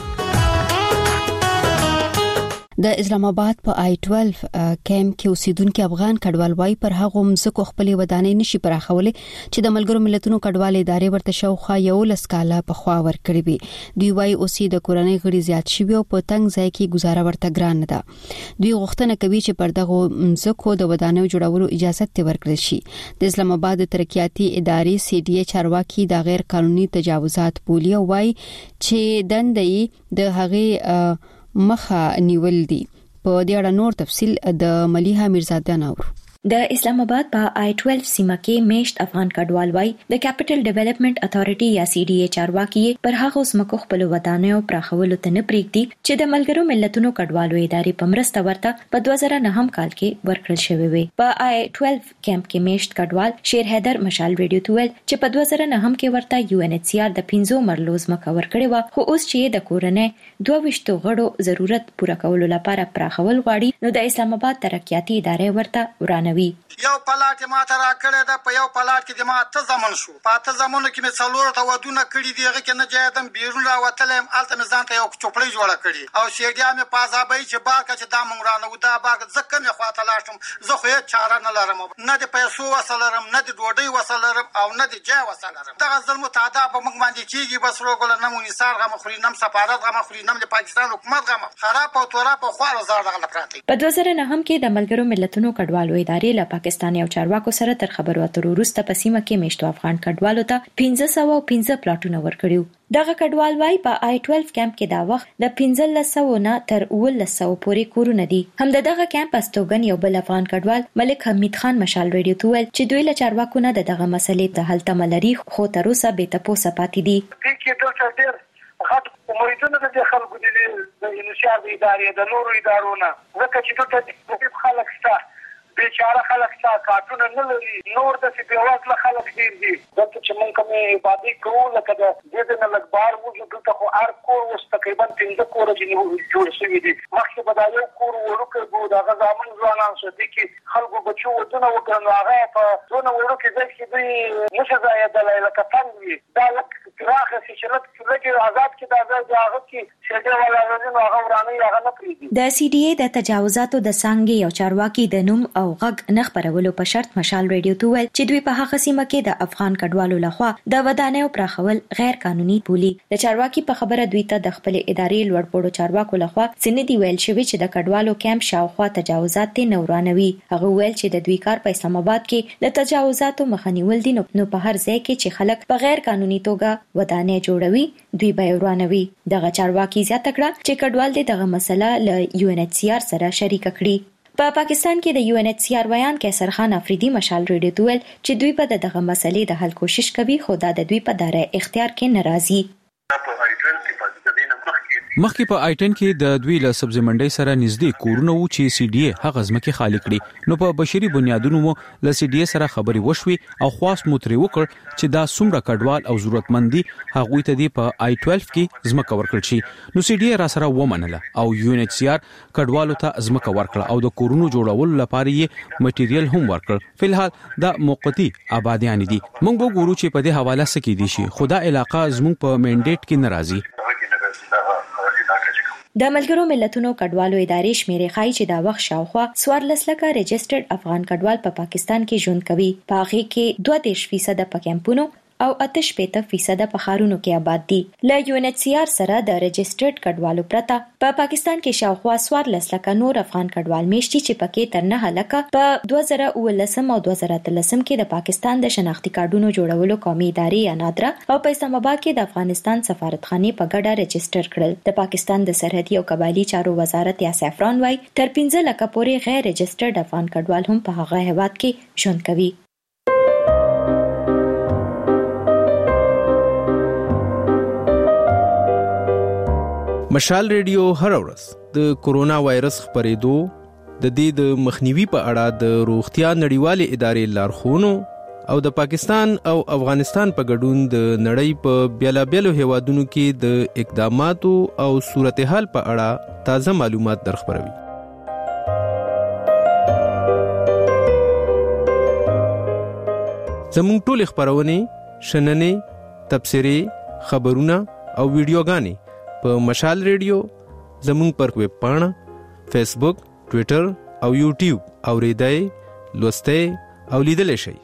د اسلام آباد په آی 12 کیمپ کې اوسیدونکو افغان کډوال وای پر هغه مزکو خپلې ودانې نشي پراخولې چې د ملګرو ملتونو کډوال ادارې ورته شاوخوا یو لسکاله په خوا ور کړی وي. دوی وای اوسې د کورنۍ غړي زیات شوی او په تنګ ځای کې گزاره ورته ګران ده. دوی غوښتنه کوي چې پر دغه مزکو د ودانیو جوړولو اجازه ته ورکړي شي. د اسلام آباد ترقیاتي ادارې سی ډي ای چارواکي د غیر قانوني تجاوزات پولیو وای چې دندې د هغه مخه نیول دي. په دې اړه نور تفصيل د مليحه میرزاده نور. د اسلام آباد په آی 12 سیمه کې میشت افغان کډوال وای د کیپټل ډیولپمنٹ اتھارټي یا سی ډي ای چارواکي پر هغه سمکو خپل ودانیو پراخولو ته نه پریږدي چې د ملګرو ملتونو کډوالو ادارې په مرسته ورته په 2009 کال کې ورکړل شوی وي. په آی 12 کیمپ کې میشت کډوال شیر حیدر مشال ریډیو ته ویل چې په 2009 کې ورته یو ان ایچ سی آر د 15 مرلوز مکه ورکړی و خو اوس چې د کورنۍ 22 غړو ضرورت پوره کولو لپاره پراخول غواړي نو د اسلام آباد ترقیاتي ادارې ورته ورانه بیانوي. یو پلاټ ما ته راکړی ده، په یو پلاټ کې د ما 8 زمن شو، په 8 زمنو کې مې 4 ته ودونه کړي دي، هغه کې نه جایدم بیرون راوتلی یم، هلته مې ځان ته یو چوپړی جوړه کړي او سیډیا مې په عذابوي چې باغ چې دا مونږ رانه دا باغ زه کمې خوا ته لاړ شم، زه خو هېڅ چاره نه لرم، نه د پیسو وسه لرم، نه د ډوډۍ وسه لرم او نه د جای وسه لرم. دغه ظلم و تعدا په موږ باندې کېږي، بس روګله نه مو نثار غمه خوري، نه سفارت غمه خوري، نه د پاکستان حکومت غمه، خراب او توراب او خوار زار دغه پراته. په 2009 کې د ملګرو ملتونو کډوالو ادارې له پاکستان او چارواکو سره تر خبرو اترو وروسته په سیمه کې میشتو افغان کډوالو ته 1515 پلاټونه ورکړیو. دغه کډوال وايي په I-12 کیمپ کې دا وخت د 1500 نه تر 1900 پورې کورونه دي. هم دغه کیمپ استوګن یو بل افغان کډوال ملک حمید خان مشال ریډیو ته ویل چې دوی له چارواکو نه دغه مسلې د حل تمه لري، خو تر اوسه به تاسو پاتې دي. مریضونه د خلکو د انشاء د ادارې د نورو ادارونه ځکه چې دلته خلک شته، بیچاره خلک شته، کارتونه نه لري، نور داسې بېوزله خلک ډېر دي. دلته چې موږ کومې عبادت کوو لکه د دې نه لږ بار وځو، دلته خو هر کور اوس تقریبا 15 کوره جوړ شوي دي. مخکې به دا یو کور وړوکی و، د هغه زامن ځوانان شو، دې کې خلکو بچو ودونه وکړل، نو هغه په دونه وړوکي ځای کې دوی نه شي ځایېدلی، لکه تنګ وي. دا لږ پراخه شي چې لږ آزاد کړي دا ځای، د هغه کې شیدې والا راځي، نو هغه ورانوي، هغه نه پرېږدي. د CDA د تجاوزاتو د څانګې یو چارواکي د نوم او غږ نه خپرولو په شرط مشال ریډیو ته ویل چې دوی په هغه سیمه کې د افغان کډوالو لخوا د ودانیو پراخول غیر قانوني بولي. د چارواکي په خبره دوی ته د خپل ادارې لوړپوړو چارواکو لخوا سندي ویل شوی چې د کډوالو کیمپ شاوخوا تجاوزات نه ورانوي. هغه ویل چې د دوی کار په اسلام آباد کې د تجاوزاتو مخنیول دي، نو په هر ځای کې چې خلک په غیر قانوني توګه ودانۍ جوړوي دوی به ورانوي. دغه چارواکي زیاته کړه چې کډوال دغه مسله له UNHCR سره شریک کړي. په پاکستان کې د UNHCR ویان کیسر خان افریدي مشال ریډیو ته ویل چې دوی په دغه مسلې د حل کوشش کوي، خو دا د دوی په دایره اختیار کې ناراضي. مخکې په I-10 کې د دوی له سبزی منډي سره نږدې کورونه وو چې CDA هغه ځمکې خالی کړي، نو په بشري بنیادونو مو له CDA سره خبري وشوي او خواست مو ترې وکړ چې دا څومره کډوال او ضرورتمندي هغوی ته دی په I-12 کې ځمکه ورکړل شي. نو CDA را سره ومنله او UNHCR کډوالو ته ځمکه ورکړه او د کورونو جوړولو لپاره یې مټیریل هم ورکړ. فلحال دا موقتی آبادیان دي، موږ به ګورو چې په دې حواله څه کې دي شي، خو دا علاقه زموږ په منډیټ کې ناراضي. د ملګرو ملتونو کډوالو ادارې شمیرې ښایي چې دا وخت شاوخوا 14 لکه رجسټرډ افغان کډوال په پاکستان کې ژوند کوي. په هغه کې 32% په کیمپونو او 88% په ښارونو کې آباد دي. له UNHCR سره د رجسټرډ کډوالو پرته په پاکستان کې شاوخوا 14 لکه نور افغان کډوال میشتي چې پکې تر 9 لکه په 2019 او 2013 کې د پاکستان د شناختی کارډونو جوړولو قومي ادارې یا نادرا او په اسلام آباد کې د افغانستان سفارتخانه په ګډه رجسټر کړل. د پاکستان د سرحدي او قبایلی چارو وزارت یا سفران وايي تر 15 لکه پورې غیر رجسټرډ افغان کډوال هم په هغه هیواد کې ژوند کوي. مشال ریډیو هر ورځ د کورونا وایرس خپرېدو د دې د مخنیوي په اړه د روغتیا نړیوالې ادارې لارښوونو او د پاکستان او افغانستان په ګډون د نړۍ په بیلابیلو هیوادونو کې د اقداماتو او صورتحال په اړه تازه معلومات درخبروي. زموږ ټول خبرونه، شننې، تبصرې، خبرونه او ویډیوګانې په مشال ریډیو، زموږ پر ویب پاڼه، فیسبوک، ټویټر او یوټیوب اوریدای، لوستای او لیدلای شئ.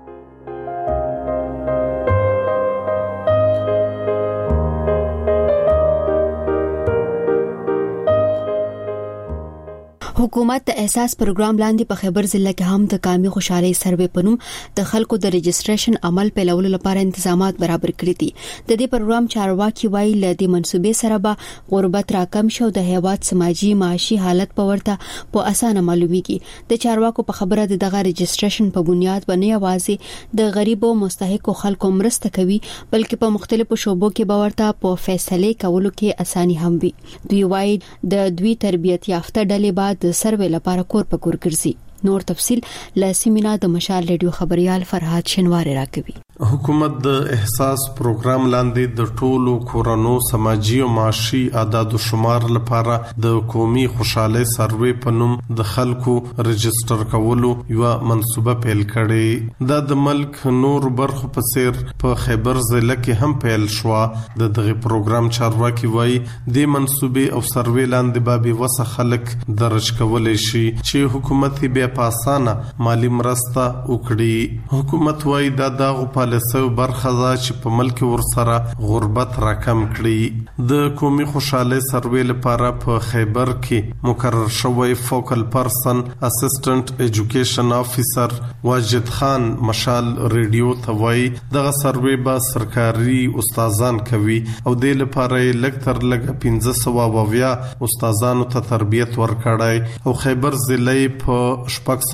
حکومت د احساس پروګرام لاندې په خیبر ضلع کې هم د قومي خوشحالي سروې پنوم د خلکو د رجسټریشن عمل پیلولو لپاره تنظیمات برابر کړی دي. د دې پروګرام چارواکي وایي ل دې منسوبې سره به غربت راکم شو، د هیواد سماجی معاشي حالت په ورته په اسانه معلومیږي. د چارواکو په خبره دغه رجسټریشن په بنیاد باندې یوازې د غریبو مستحقو خلکو مرسته کوي، بلکې په مختلفو شوبو کې به ورته په فیصله کولو کې اساني هم وي. دوی وایي د دوی تربیت یافته ډلې بعد د سروې لپاره کور په کور ګرځي. نور تفصيل له سیمینار د مشال ریډیو خبريال فرهاد شنواری راکوي. حکومت د احساس پروګرام لاندې د ټولو کورونو سماجی او معاشي اعداد و شمار لپاره د قومي خوشحالي سروې په نوم د خلکو رجستر کولو یو منصوبه پیل کړې. د ملک نور برخو په څیر په خیبر ضلع کې هم پیل شو. دغه پروګرام چارواکي وایي د منصوبې او سروې لاندې بابي وسه خلک درج کولای شي چې حکومت بیا په اسانه مالی مرسته وکړي. حکومت وایي دا دغه پالیسي برخه ده چې په ملک ورسره غربت راکم کړي. د قومي خوشحالي سروې لپاره په خیبر کې مقرر شوی فوکل پرسن اسسټنټ ایجوکیشن افیسر واجد خان مشال ریډیو ته وایي دغه سروې به سرکاري استادان کوي او د لپاره لکتر لګ 1500 استادانو ته تربیت ورکړای او خیبر ضلع په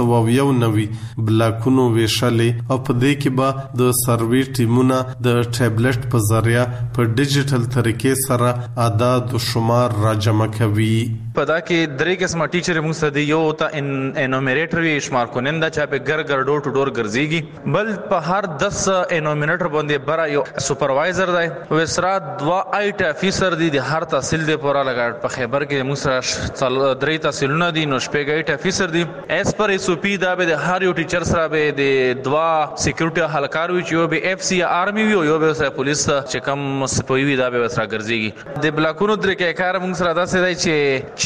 690 بلاکونو ویشلې او په دې کې به د سروې ټیمونه د ټابلیټ په ذریعہ په ډیجیټل طریقې سره اعداد او شمار راجمع کوي. پدا کې درې قسمه ټیچر موږ سره یو ته انومریټر وی شمار کوننده چې په ګر ډور ټو ډور ګرځيږي بل په هر 10 انومریټر باندې برا یو سپروایزر دی وسرا 2 آیټ افیسر دی د هر تحصیل دی پورا لګا په خیبر کې موږ سره درې تحصیلونه دي نو شپږ آیټ افیسر دی اس پر اس او پی دا به د هر یو ټیچر سره به د 2 سکیورټي هلکار وی چې به اف سی آرمی وی یو به سره پولیس چې کم سپوی وی دا به سره ګرځيږي. د بلاکونو درې کې کار موږ سره دا سې دی چې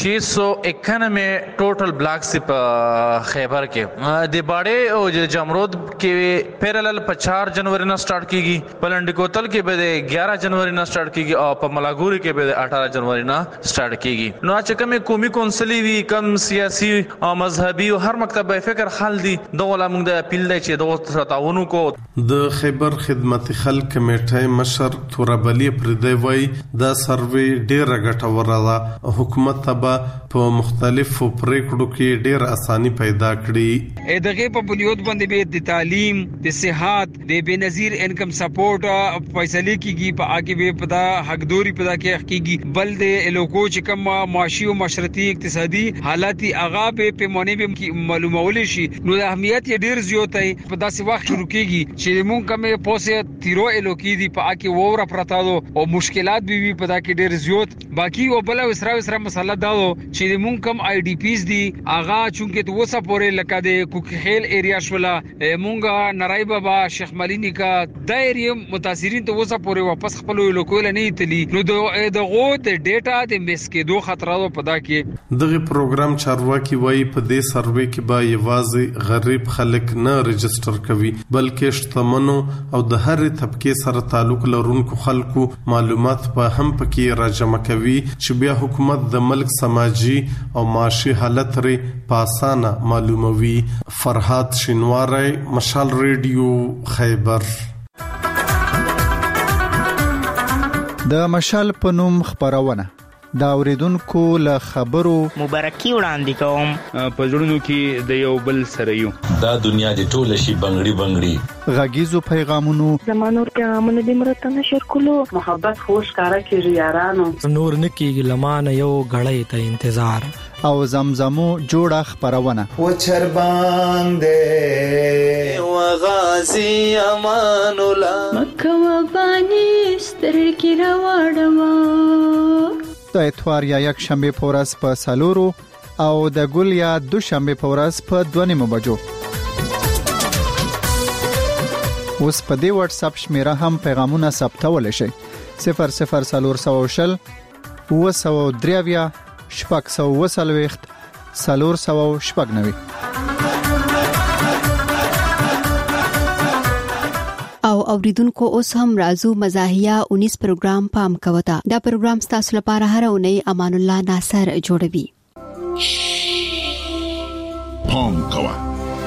691 ټوټل بلاکس په خیبر کې د باډې او جمرود کې پیرالل په 4 جنوري نه سٹارټ کیږي پلنډ کوتل کې به 11 جنوري نه سٹارټ کیږي او په ملاګوري کې به 18 جنوري نه سٹارټ کیږي. نو چې کومه قومي کونسلي وی کم سیاسي او مذهبي او هر مکتب فکر حل دي دغه موږ د اپیل دی چې دغه تعاون کو. د خیبر خدمت خلک کمیټه مشر تورابلی پردی وای دا سروې ډیره ګټوره ده. حکومت تبا په مختلفو پریکړو کې ډیر اساني پیدا کړي. دغه په بنیاد باندې به د تعلیم د صحت د بنظیر انکم سپورټ فیصله کیږي په اګه به پدا حقدوري پدا کې کیږي بل د لوکو چې کوم معاشي او معاشرتي اقتصادي حالات هغه به پیمانه به معلومول شي. نو د اهمیت ډیر زیات دی په داسې وخت شروع کیږي چې مونږ کومه پوسه تیرو الوکی دی په اګه وره پراته دو او مشکلات به پدا کې ډیر زیات باقی او بل وسره مسله دا چې مونږ کوم آی ډی پیز دی اغا چونکه تو وسه پورې لکه د کوکخیل ایریا شولا مونږه نړۍ بابا شیخ ملینی کا دایره متاثرین ته وسه پورې واپس خپل لوکول نه تلی نو دغه د ډیټا د مسکېدو خطر پدا کې. دغه پروګرام چارواکي وایي په دې سروې کې به یوازې غریب خلک نه رجستر کوي بلکې شتمنو او د هر طبقه سره تعلق لرونکو خلکو معلومات په هم پکې راجمع کوي چې بیا حکومت د ملک سماجی او معاشي حالت لري په اسانه معلوموي. فرحات شینواری مشال ریډیو خیبر. د مشال په نوم خبرونه دا اوریدونکو له خبرو مبارکي وړاندې کوم په جوړونو کې د یو بل سره یو دا دنیا د ټوله شي بنگړي غږیزو پیغامونو زمانور پیغامونه د مرته نشر کولو محبت خوش کارا کیږي یارانو نور نکیږي لمانه یو غړې ته انتظار او زمزمو جوړه خبرونه و چربان دې و غازی امان الله مکه و بانی سترګې راوړم د اتوار یا یک شنبه پورس په سالورو او د ګل یا دو شنبه پورس په 2:30 بجو. اوس په دې واتس اپ شمیره هم پیغامونه ثبتول شي 0040 203 شپږ سالور 390 او اوریدونکو اوس هم رازو مزاحیه 19 پروګرام پام کوتا. دا پروګرام تاسو لپاره هر اونۍ امان الله ناصر جوړوي. پام کوا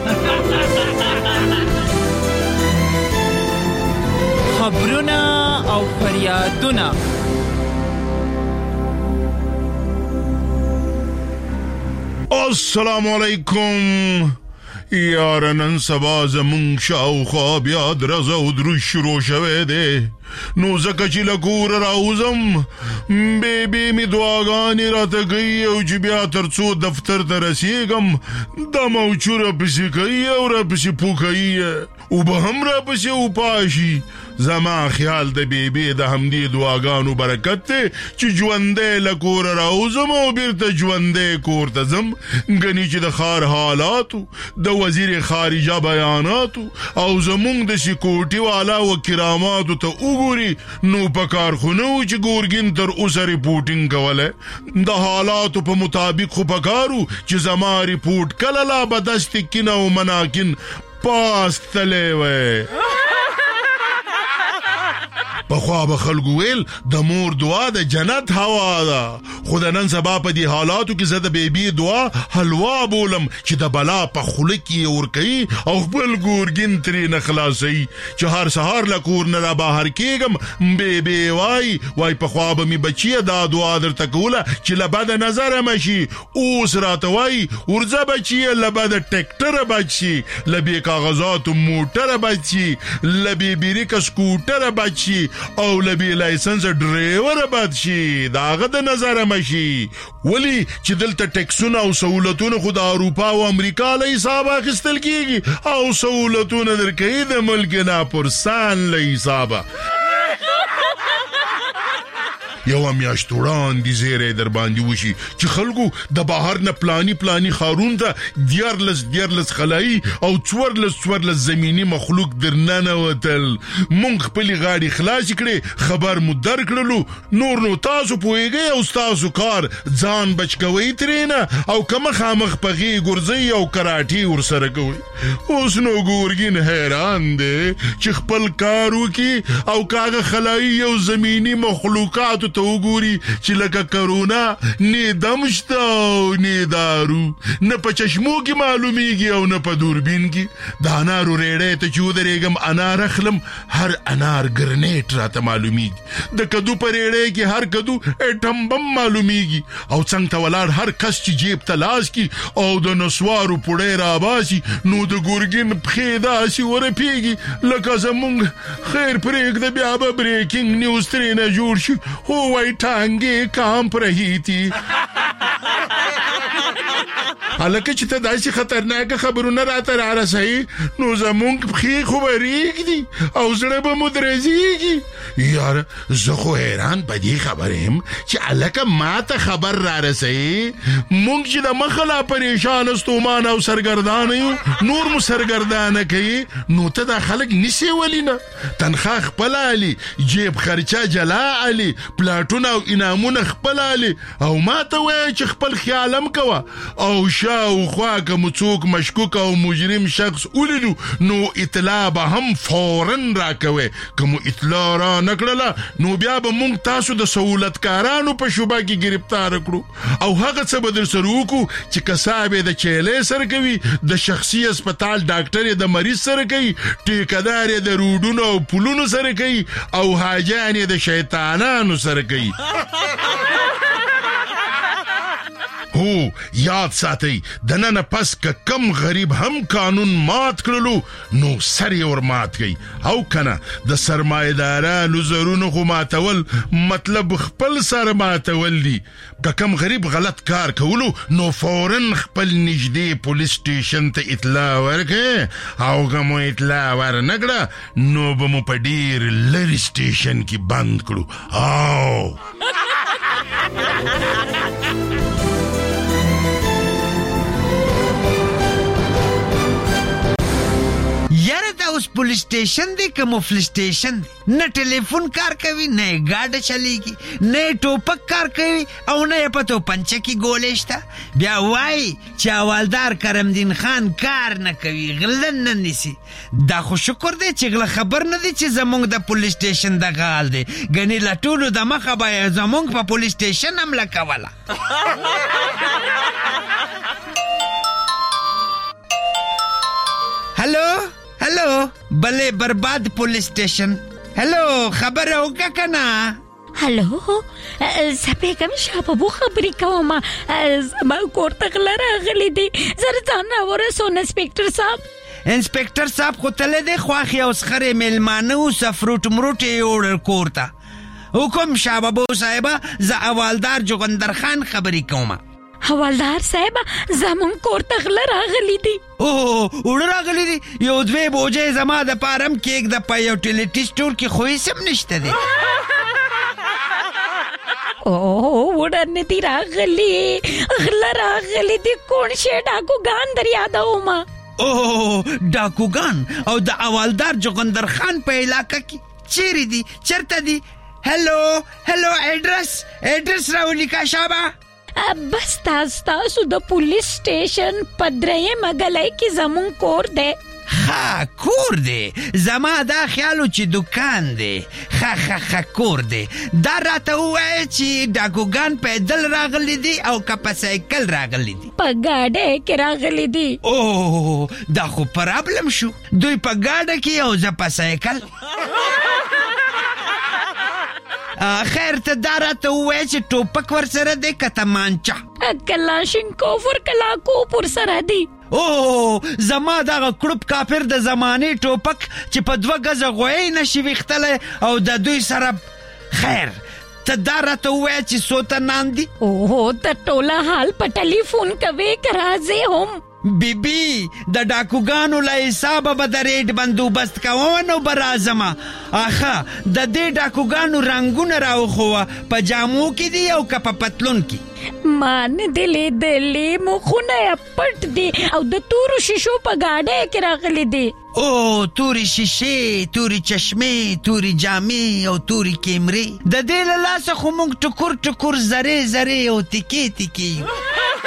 خبرونه او فریادونه السلام علیکم یارنن سبا زمون شاوخوا بیا درزه و دروش شروع شوه ده نو زکه چې لکور راوزم بیبی می دعاګانې راته کوي او چې بیا تر څو دفتر ته رسیږم دا موچوره پسې کوي او را پسې پوکوي او به هم را پسې وپاشي. زما خیال د بیبي د همدې دعاګانو برکت دی چې ژوندی له کوره راوځم او بیرته ژوندی کور ته ځم. ګنې چې د ښار حالاتو، د وزیر خارجه بیاناتو او زمونږ د سکیورټي والا و کراماتو ته وګوري نو په کار خو نه و چې ګورګین تر اوسه ریپورټینګ کولی. د حالاتو په مطابق خو په کارو چې زما ریپورټ کله لا به دست کین او مناکن پاس تلی وی. پخوا به خلکو ویل د مور دعا د جنت هوا ده، خو د نن سبا په دې حالاتو کې زه د بیبي دعا حلوا بولم چې د بلا په خوله کې یې ورکوي او خپل ګورګین ترې نه خلاصوي. چې هر سهار له کور نه را بهر کېږم بیبي وای پخوا به مې بچیه دا دعا درته کوله چې له بده نظره مه شي. اوس راته وایي ورځه بچیه له بده ټیکټره بچ شي، له بې کاغذاتو موټره بچ شي، له بې بریکه سکوټره بچ شي او لبی لایسنس ډرایور بد شي. داغه د نظر مشي. ولی چې دلته ټیکسونه او سہولتونه خو د اروپا او امریکا له حساب اخیستل کیږي او سہولتونه درکې د ملک نه پرسان له حسابه. یو میاشت وړاندې زیری در باندې وشي چې خلکو د بهر نه پلانی خارون ته دیارلس خلایي او 14 زمینی مخلوق درننه وتل. مونږ خپل غاړي خلاص کړي، خبر مو در کړلو. نور نو تاسو پوهیږئ او تاسو کار ځان بچ کوي ترېنه او کوم خامخ پغي ګرځي او کراټي ورسره کوي. اوس نو ګورګین حیران دی چې خپل کار وکي او کاغه خلایي یو زمینی مخلوقات ته وګوري چې لکه کرونا نه دمشته او نه دارو، نه په چشمو کې معلومیږي او نه په دوربین کې. د انارو ریړې ته چې ودرېږم انار اخلم، هر انار ګرنیټ راته معلومیږي. د کدو په ریړې کې هر کدو اټم بم معلومیږي. او څنګه ته ولاړ هر کس چې جیب ته لاس کی او د نسوارو پړې را باسي نو د ګورګین پخې داسې ورپیږي لکه زمونږ خیر پرېږده بیا به بریکینګ نیوز ترېنه جوړ شي. وای ټانګې کام پرهی تي. حالکه چې ته داسې خطرناکه خبرونه راته رارسوي نو زمونږ پښې خو به ریږدي او زړه به مو درزیږي. یاره زه خو حیران په دې خبر یم چې هلکه ما ته خبر رارسوي. مونږ چې د مخه لا پریشانه ستومان او سرګردانه یو، نور مو سرګردانه کوي نو ته دا خلک نیسې ولې نه؟ تنخواه خپله علي، جیب خرچه جلا علي، پلاټونه او انعامونه خپل علي او ما ته وایي چې خپل خیالم کوه او شاوخوا که مو څوک مشکوک او مجرم شخص ولیدو نو اطلاع به هم فوراً راکوي. که مو اطلاع را نکړله نو بیا به مونږ تاسو د سہولتکارانو په شوبه کې گرفتار کړو او هغه څه به در سره وکړو چې کساب یې د چیلې سره کوي، د شخصي هسپتال ډاکټر یې د مریض سره کوي، ټیکدار یې د روډونو او پلونو سره کوي او حاجیان یې د شیطانانو سره کوي. هو یاد ساتي د نن پس که کم غریب هم قانون مات کړلو نو سر یې ور مات کړي او کنه د سرمایدارانو زرونو خو ماتول مطلب خپل سر ماتول دي. که کم غریب غلط کار کولو نو فورن خپل نږدې پولیس سټیشن ته اطلاع ورکړه او که مو اطلاع ورنکړه نو به مو په ډیر لرې سټیشن کې بند کړو. او یاره دا اوس پولیس سټیشن دی که مفل سټیشن دی؟ نه ټلیفون کار کوي، نه ګاډه چلیږي، نه ټوپک کار کوي او نه یې په توپنچه کې ګولې شته. بیا وایي چې حوالدار کرمدین خان کار نه کوي، غله نه نیسي. دا خو شکر دی چې غله خبر نه دی چې زمونږ د پولیس سټیشن دغه حال دی، ګنې له ټولو د مخه به زمونږ په پولیس سټیشن حمله کوله. هلو بله برباد پولیس سټیشن. هلو خبره وکړه کنه. هلو زپیګم شابو خبرې کوم، زما کور ته غله راغلی دی، زر ځان راورسون انسپکټر صاحب. انسپکټر صاحب خو تله دی خواخې او سخرې میلمانه اوسه فروټ مروټ یې یوړل کور ته. حکم شابو صاحبه، زه حوالدار جوګندر خان خبرې کوم. حوالدار صاحب زمون کور ته غله راغلی دي. وړه راغلی دي؟ یو دوی بوجه زما د پارم کېک د په یوټیلیټي سټور کې خو هیڅ هم نشته دی. وړه نه دي راغلی، غله راغلی دي. کون شی ډاکوګان در یادومه. ډاکوګان او د حوالدار جوګندر خان په علاقه کې چیرې دي؟ چرته دي؟ هلو ایډرس راولیکه شابه. بس تاسو د پولیس سټیشن په درېیمه ګلۍ کې زمون کور دی. کور دی؟ زما دا خیالو چې دکان دی. کور دی. دا راته ووایه چې ډاکوګان پیدل راغلی دی او که په سایکل راغلی دی؟ په گاډۍ کې راغلی دی. دا خو پرابلم شو. دوی په گاډه کې او زه په سایکل. خیر ته دا راته ووایه چې ټوپک ورسره دی که تمانچه؟ کلاشینکوف کلاکوف ورسره دی. زما دغه کړوپ کافر د زمانې ټوپک چې په 2 ګزه غوی نشي ویختلی او د دوی سره. خیر ته دا راته ووایه چې څو تنان دي؟ ته ټوله حال په ټلیفون کوې که راځې هم؟ بیبي د ډاکوګانو له حسابه به د ریډ بندوبست کومه نو به راځمه. د دې ډاکوګانو رنګونه راوښوه، په جامو کې دي او که په پتلون کې؟ ما نه دي لیدلي، مخونه یې پټ دي او د تورو شیشو په گاډۍ کې راغلي دي. توري شیشې، توري چشمې، توري جامې او توري کیمرې. د دې له لاسه خو موږ ټکور زرې او تیکې یو.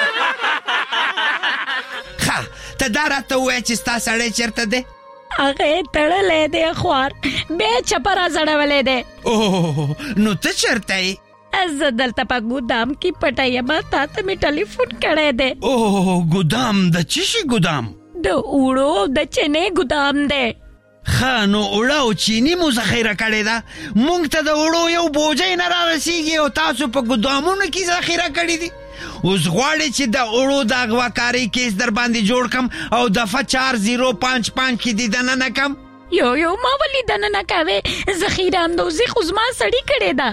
ته دا راته ووایه چې ستا سړی چېرته دی؟ هغه یې تړلی دی خوار، بیا یې چپه را زړولی دی. نو ته چېرته یې؟ زه دلته په ګودام کې پټه یم. تا ته مې ټلیفون کړی دی. ګودام؟ د څه شي ګودام؟ د اوړو او د چینې ګودام دی. نو اوړه او چینی مو ذخیره کړې ده. موږ ته د اوړو یو بوجۍ نه رارسیږي او تاسو په ګودامونو کې ذخیره کړي دي. اوس غواړې چې د اوړو د اغواکارۍ کیس در باندې جوړ کم او دفعه 4055 کې دې دننه کم؟ یو ما ولې دننه کوې؟ ذخیره اندوزي خو زما سړي کړې ده.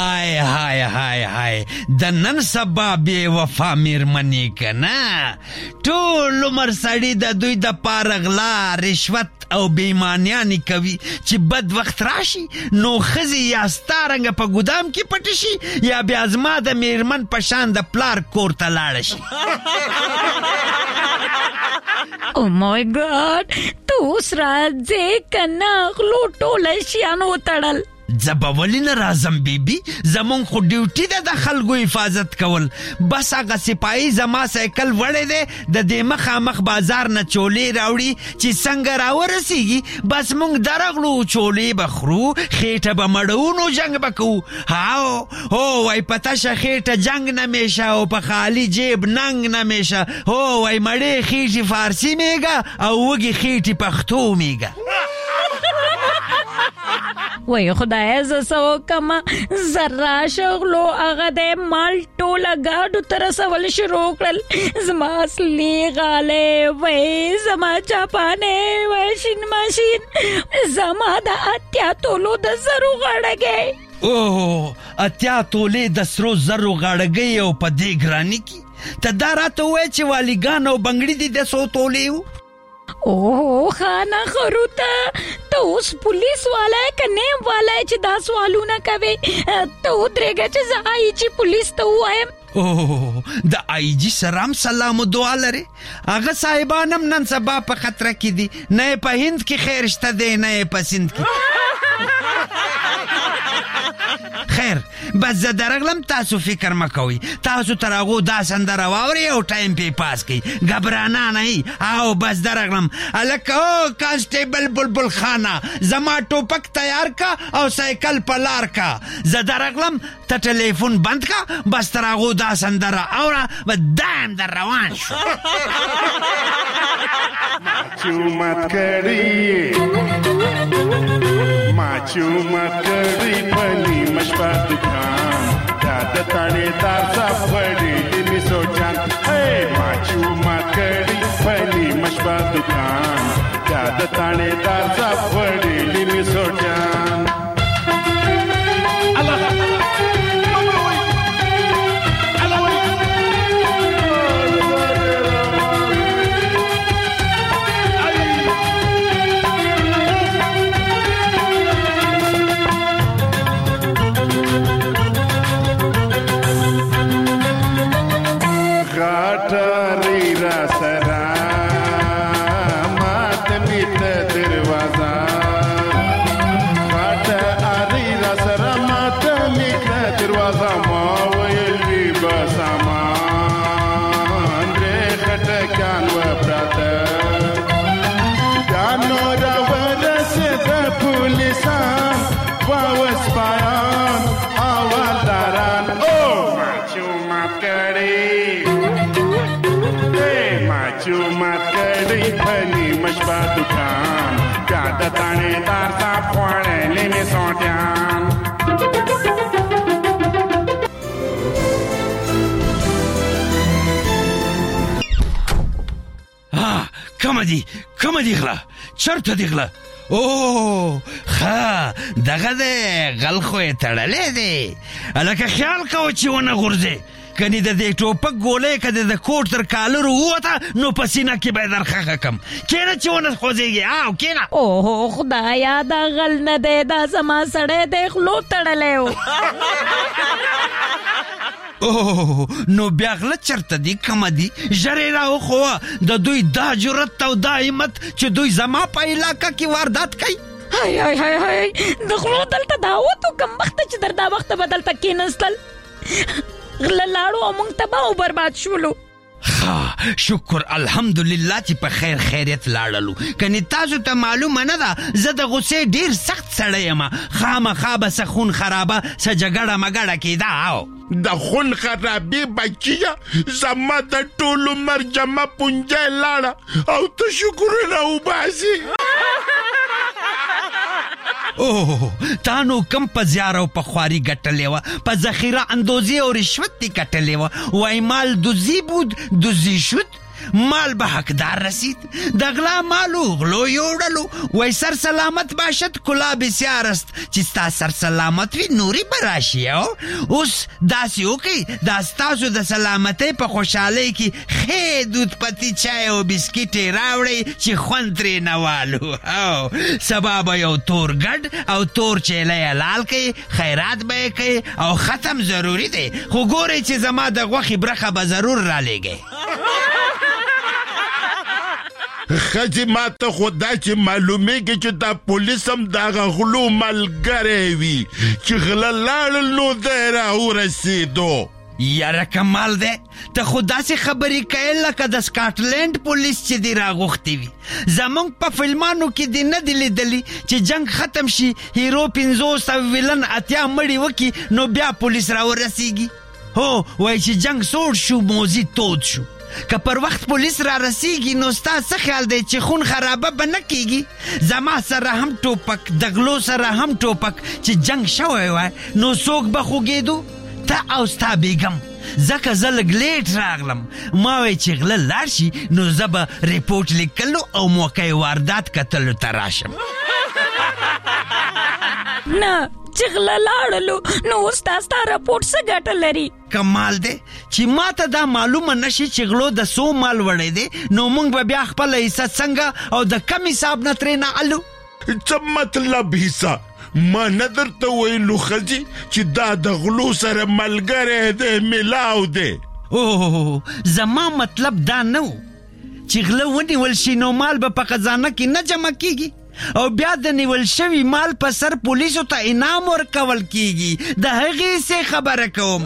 های د نن سبا بې وفا میرمنې که نه؟ ټول عمر سړي د دوی د پاره غلا، رشوت او بېایمانیانې کوي چې بد وخت راشي نو ښځې یا ستا رنګه په ګودام کې پټې شي یا بیا زما د میرمن په شان د پلار کور ته لاړه شي. او مای ګاډ، ته اوس راځې که نه؟ غلو ټوله شیان وتړل. زه به ولې نه راځم بیبي؟ زمونږ خو ډیوټي ده د خلکو حفاظت کول. بس هغه سپایي زما سایکل وړی دی، د دې مخامخ بازار نه چولې راوړي چې څنګه راورسیږي بس موږ درغلو، چولې به خورو، خېټه به مړو، نو جنګ به کوو. وای په تشه خېټه جنګ نمیشه او په خالی جیب ننګ نمیشه. وای مړې خېټې فارسي میږه او وږې خېټې پښتو میږه. وای خدای زه څه وکړم؟ زه شغلو هغه د مال ټوله ګاډو ته رسول شروع کړل. زما اصلي غالۍ، وای زما چاپانې، وای شین ماشین، زما د 80 تولو د زرو غاړګۍ. 80 تولې د سرو زرو غاړګۍ او په دې ګراني کې؟ ته دا راته ووایه چې والیګان او بنګړي دي د 100 تولې وو؟ خانه خروته، ته اوس پولیس والا که نیم والا چې دا سوالونه کوي؟ ته ودرېږه چې زه آی پولیس ته ووایم. د آی جي سره هم سلام و دعا لري. هغه صاحبان هم نن سبا په خطره کې دي. نه یې په هند کې خیر شته دی، نه یې په سند کې. خیر بس زه درغلم، تاسو فکر مکوئ. تاسو تر هغو دا سندره واورئ او ټایم پې پاس کئ. ګبرانا نه ای. او بس درغلم. هلکه کانسټیبل بلبل خانه، زما ټوپک تیار کا او سایکل په لار کا. زه درغلم، ته ټلیفون بند کا، بس تر هغو دا سندره اوره و دایم در روان شو. چومت کړي پنی مشپا دکان دا د تاڼې دار صاحب وړې می سوچان. چومت کړي پنی مشپا دکان دا د تاڼې دار صاحب وړې می سوچان. را سره ماته میته دروازه غاټه اری را سره ماته میته دروازه ما ویل وی بسامان درې خټکان و پراته دانو را ورسېد پولیسان واوس پایان حوالداران او معلومات کړي معلومات کړي پني مشبا دکان جاده تانه دار صاحب خوړلې نه سوټیان کومه دی غلا چرته دی غلا او ها دغه د غلخو تړلې دی الکه خیال کو چې ونه غورځي کني د دې ټوپک ګولې کده د کوټ تر کالر وته نو پسینه کې به درخه کم کینه چې ونه خوځيږي او کینه او خدایا دا غل نه دی دا زما سړی د خلو تړلې او نو بیا غل چرته دی کوم دی جری راو خو د دوی دا جرأت او دا همت چې دوی زما په علاقه کې واردات کوي هاي هاي هاي هاي د خلو دلته داوته کم وخت چې دردا وخت بدلته کینستل غللاړو موږ تباہ او برباد شولو ها شکر الحمدلله چې په خیر خیریت لاړلو کني تاسو ته معلومه نه ده زه د غصې ډیر سخت سړی یم خامخا به خون خرابه څه جګړه مګړه کېده او د خون خرابې بچیه زما د ټول عمر جمع پونجه لاړه او ته شکرونه وباسي اوه تانو کم په زیار او په خواري ګټلې و په ذخیره اندوزي او رشوت دی ګټلې و وای مال دوزی بود دوزی شد مال به حقدار رسید دغلا مالو غلو یوړلو وای سر سلامت باشد کلا بسیار است چې ستا سر سلامت وی نوري براشي اوس داسې وکي دا ستاسو د سلامتۍ په خوشحالۍ کې خې دود پتی چای او بسکټ راوړي چې خوند ترې نوالو او سبا به یو تور ګډ او تور چیلې لال کوي خیرات به کوي او ختم ضروری دی خو ګوري چې زما د غوخي برخه به ضرور را لېږي خځې ما ته خو دا چې معلومیږي چې دا پولیس هم دغه غلو ملګری وي چې غله لاړل نو دی راورسېدو یاره کمال دی ته خو داسې خبرې کوې لکه د سکاټلینډ پولیس چې دی راغوښتي وي زمونږ په فلمانو کې دی نه دی لیدلي چې جنگ ختم شي هیرو 50 او ویلن 80 مړي وکي نو بیا پولیس راورسېږي هو وای چې جنگ سوړ شو موزي تود شو که پر وخت پولیس را رسیږي نو ستا څه خیال دی چې خون خرابه به نه کیږي زما سره هم ټوپک د غلو سره هم ټوپک چې جنگ شوی وای نو څوک به خوږېدو ته او ستا بیګم ځکه زه لږ لیټ راغلم ما وی چې غله لاړ شي نو زه به ریپورټ لیکلو او موقع واردات کتلو ته راشم نه چې غله لاړلو نو اوس ستا رپورټ څه ګټه لري کمال دی چې ما ته دا معلومه نشي چې غلو د څو مال وړی دی نو موږ به بیا خپله حصه څنګه او د کم حساب نه ترې نه الو څه مطلب حصه ما نه درته ویلو ښځې چې دا د غلو سره ملګری دی ملاو دی اوه زما مطلب دا نه و چې غله ونیول شي نو مال به په خزانه کې نه جمع کیږي او بیا د نیول شوی مال په سر پولیسو ته انعام ورکول کیږي د هغې څه خبره کوم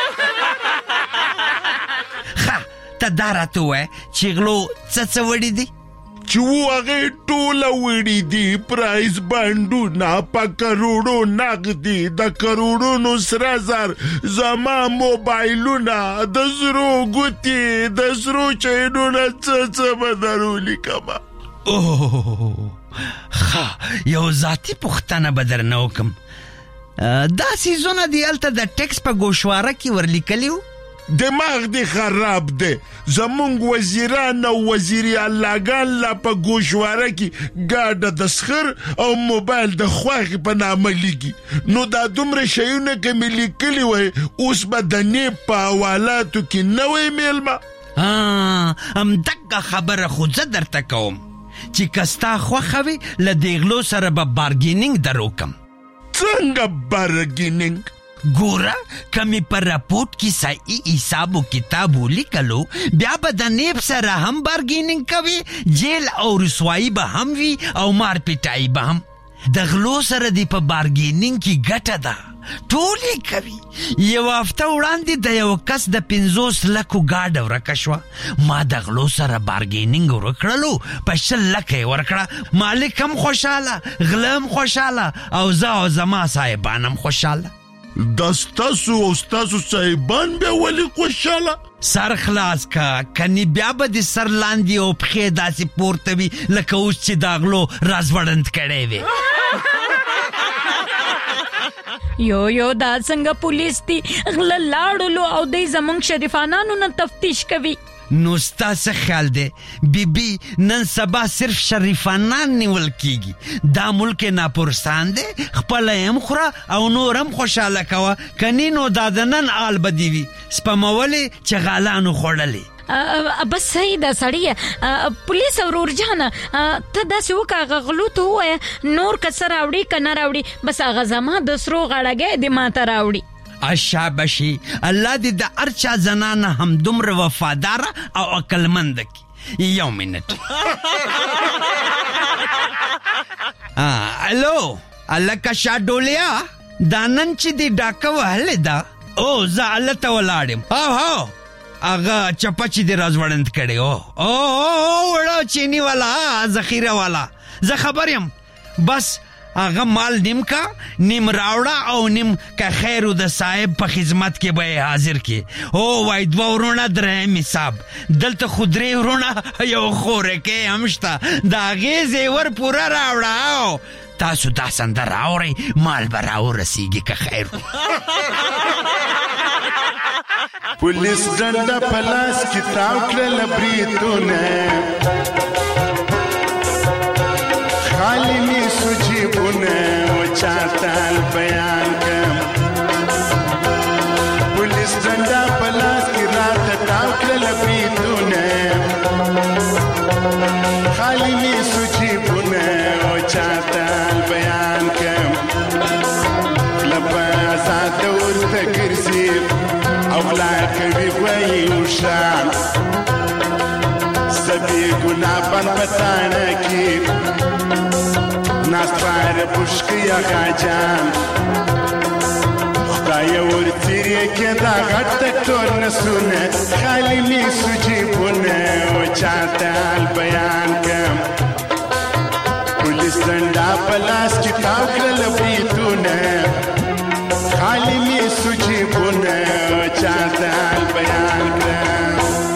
ښه ته دا راته ووایه چې غلو څه وړي دي چې هغې ټوله وړي دي پرایز بانډونه په کروړو نغدي د کروړونو سره زر زما موبایلونه د زرو ګوتې د زرو چینونه څه به درو لیکمه اوه ښه یو ذاتي پوښتنه به درنه وکم دا سیزونه دی هلته د ټیکس په ګوشواره کې ورلیکلي وو دماغ دی خراب دی زمونږ وزیران او وزیري اللهګان لا په ګوشواره کې ګاډه د سخر او موبایل د خواښې په نامه لیکي نو دا دومره شیونه که مې لیکلي وای اوس به د نیب په حوالاتو کې نه وای میلمه همدغه خبره خو زه درته کوم چې که ستا خوښه وي له دې غلو سره به بارګینینګ در وکم څنګه بارګینینګ ګوره کمی پر راپورټ کې صحیح حساب و کتاب ولیکلو بیا به د نیب سره هم بارګیننګ کوي جیل او رسوایی به هم وي او مار پیټای به هم د غلو سره دی په بارګیننګ کې ګټه ده ټولې کوي یو هفته وړاندې د یو کس د 50 لکو ګاډه ورکه شوه ما د غلو سره بارګیننګ ورکړلو په 100 لکه یې ورکړه مالک هم خوشحاله غله هم خوشحاله او زه او زما صاحبان هم خوشحاله دا ستاسو او ستاسو صاحبان بیا ولې خوشحاله سر خلاص کا کنی بیا به د سر لاندې او پښې داسې پورته وي لکه اوس چې د غلو رازوړند کړی وي یو دا څنګه پولیس دی غله لاړلو او دی زمونږ شریفانانو نه تفتیش کوي نو ستا څه خیال دی بی نن سبا صرف شریفانان نیول کیږي دا ملک ناپرسان دی خپله هم خوره او نور هم خوشحاله کوه کنی نو دا د نن آل بدی وي سپمولې چې غالانو خوړلې بس صحیح ده سړیه پولیس ورور جانه ته داسې وکړه هغه غلو ته ووایه نور که څه راوړي که نه راوړي بس هغه زما د سرو غړګی دې ماته راوړي شابشي الله دې د هر چا زنانه هم دومره وفاداره او عقلمنده کړي یو منټ الو الکه شاډولیا دا نن چې دې ډاکه وهلې ده او زه هلته ولاړم هو هغه چپه چې دې رازوړند کړی او وړه چینی والا ذخیره والا زه خبر یم بس هغه مال نیم کا نیم راوړه او نیم که خیرو د صاحب په خدمت کې به حاضر کې وای دوه ورونه درهم حساب دلته خو درې ورونه یو خورکې هم شته د هغې زیور پوره راوړه تاسو دا سندره اورئ مال به راورسیږي که خیر پولیس ډنډه په لاس کې تاو کړله بریتونه خالی می سجیبونه و چاته بیان کم پولیس ډنډه په لاس کې راته تاو کړله بریتونه خالی می سجیبونه و چاته بیان کم لپا آزاد ورته ګرځي او لا کوي خوی وشان سبي ګنا بن پتانه کی ناستار پوشکیا غاجان خدای ورتیری کې دا غټ ټول نسونه خالی می سجیبونه او چاته بیان کم پولیس ډنډه پلاس کې تاو کړل بیتونه خالی می سجیبونه چاته بیان کړم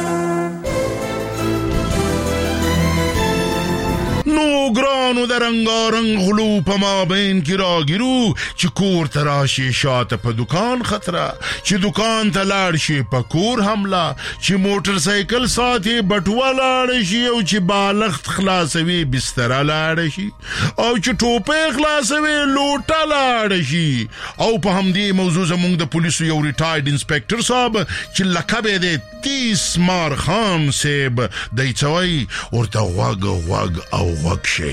نو ګرانو د رنګارنګ غلو په مابین کې راګیرو چې کور ته راشي شاته په دکان خطره چې دکان ته لاړ شي په کور حمله چې موټر سایکل ساتي بټوه لاړ شي او چې بالښت خلاصوي بستره لاړ شي او چې ټوپۍ خلاصوي لوټه لاړ شي او په همدې موضوع زموږ د پولیسو یو ریټایرډ انسپیکټر صاحب چې لقب یې دی 30 مار خان صاحب دی څه وایي ورته غوږ او غوږ شي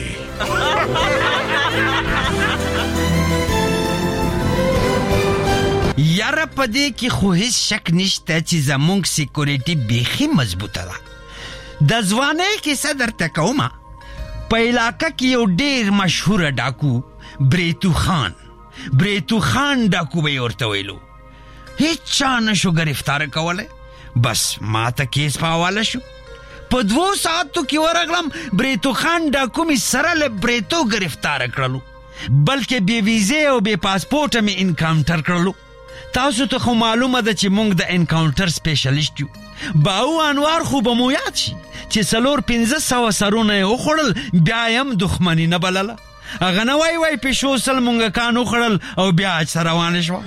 یاره په دې کې خو هیڅ شک نشته چې زموږ سیکورټي بیخي مضبوطه ده د ځوانۍ کیسه درته کومه په علاقه کې یو ډېر مشهوره ډاکو بریتو خان ډاکو به یې ورته ویلو هیڅ چا نشو گرفتار کولی بس ما ته کیس په حواله شو په 2 ساعتو کې ورغلم بریتو خان ډاکو مې سره له بریتو گرفتار کړلو بلکې بې ویزې او بې پاسپورټه مې انکاونټر کړلو تاسو ته خو معلومه ده چې موږ د انکاونټر سپیشلیسټ یو باو انوار خو به مو یاد شي چې 400 سرونه یې وخوړل بیا یې هم دښمني نه بلله هغه نه وای پیشو سل مونږکان وخوړل او بیا سره روانه شوه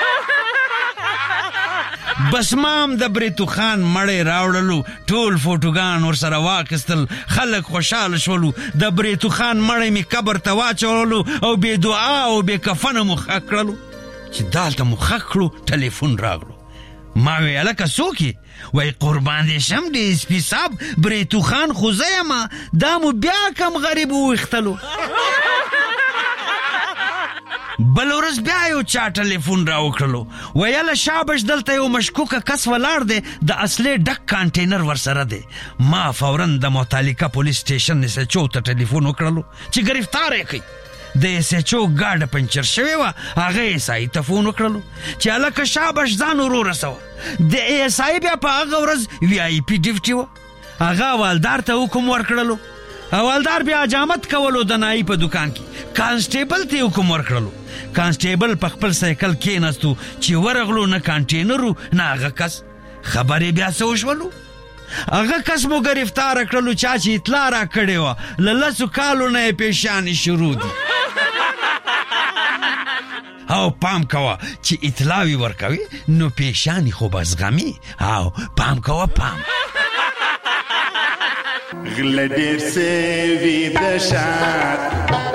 بس مام د بریتو خان مړی راوړلو ټول فوټوګان ورسره واخیستل خلک خوشحاله شولو د بریتو خان مړی مې قبر ته واچولو او بې دعا او بې کفنه مو ښخ کړلو چې دالته مو ښخ کړو ټلیفون راغلو ما وی هلکه څوک یې وای قربان دې شم ډي اس پي صاحب بریتو خان خو زه یمه دا مو بیا کم غریب وویښتلو بل ورځ بیا یو چا ټلیفون را وکړلو ویله شابش دلته یو مشکوکه کس ولاړ دی د اصلي ډک کانټینر ورسره دی. ما فوراً د متعلقه پولیس سټیشن اس ایچ او ته ټلیفون وکړلو چې گرفتار یې کړي. د اس ایچ او ګاډه پنچر شوې وه. هغه ایس آی ته فون وکړلو چې هلکه شابش ځان ور ورسوه. د ایس آی بیا په هغه ورځ وی آی پي ډیوټي وه. هغه حوالدار ته حکم ورکړلو. حوالدار بیا حجامت کولو د نایي په دکان کې. کانسټیبل ته حکم ورکړلو. کانسټیبل په خپل سایکل کېناستو چې ورغلو نه کانټینرو نه هغه کس. خبرې بیا څه وشولو؟ هغه کس مو گرفتار کړلو چا چې اطلاع را کړې وه. له 10 کالو نه یې پیشانې شروع دي. او پام کوه چې اطلاع وی ورکوي نو پیشانې خو به زغمي. او پام کوه پام. غله ډېر سوي د شار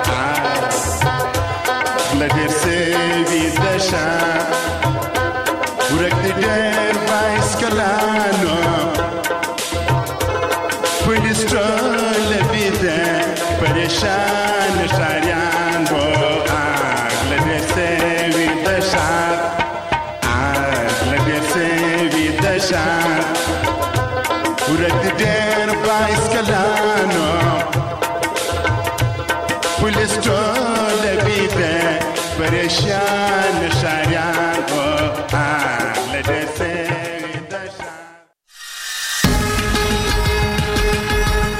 غله ډېر سوي د شار ورک دې ډېر بایسکلانو پولیس ټول بېده پریشان ښاریان وو. غله ډېر سوي د شار غله ډېر سوي د شار ورک دې ډېر بایسکلانو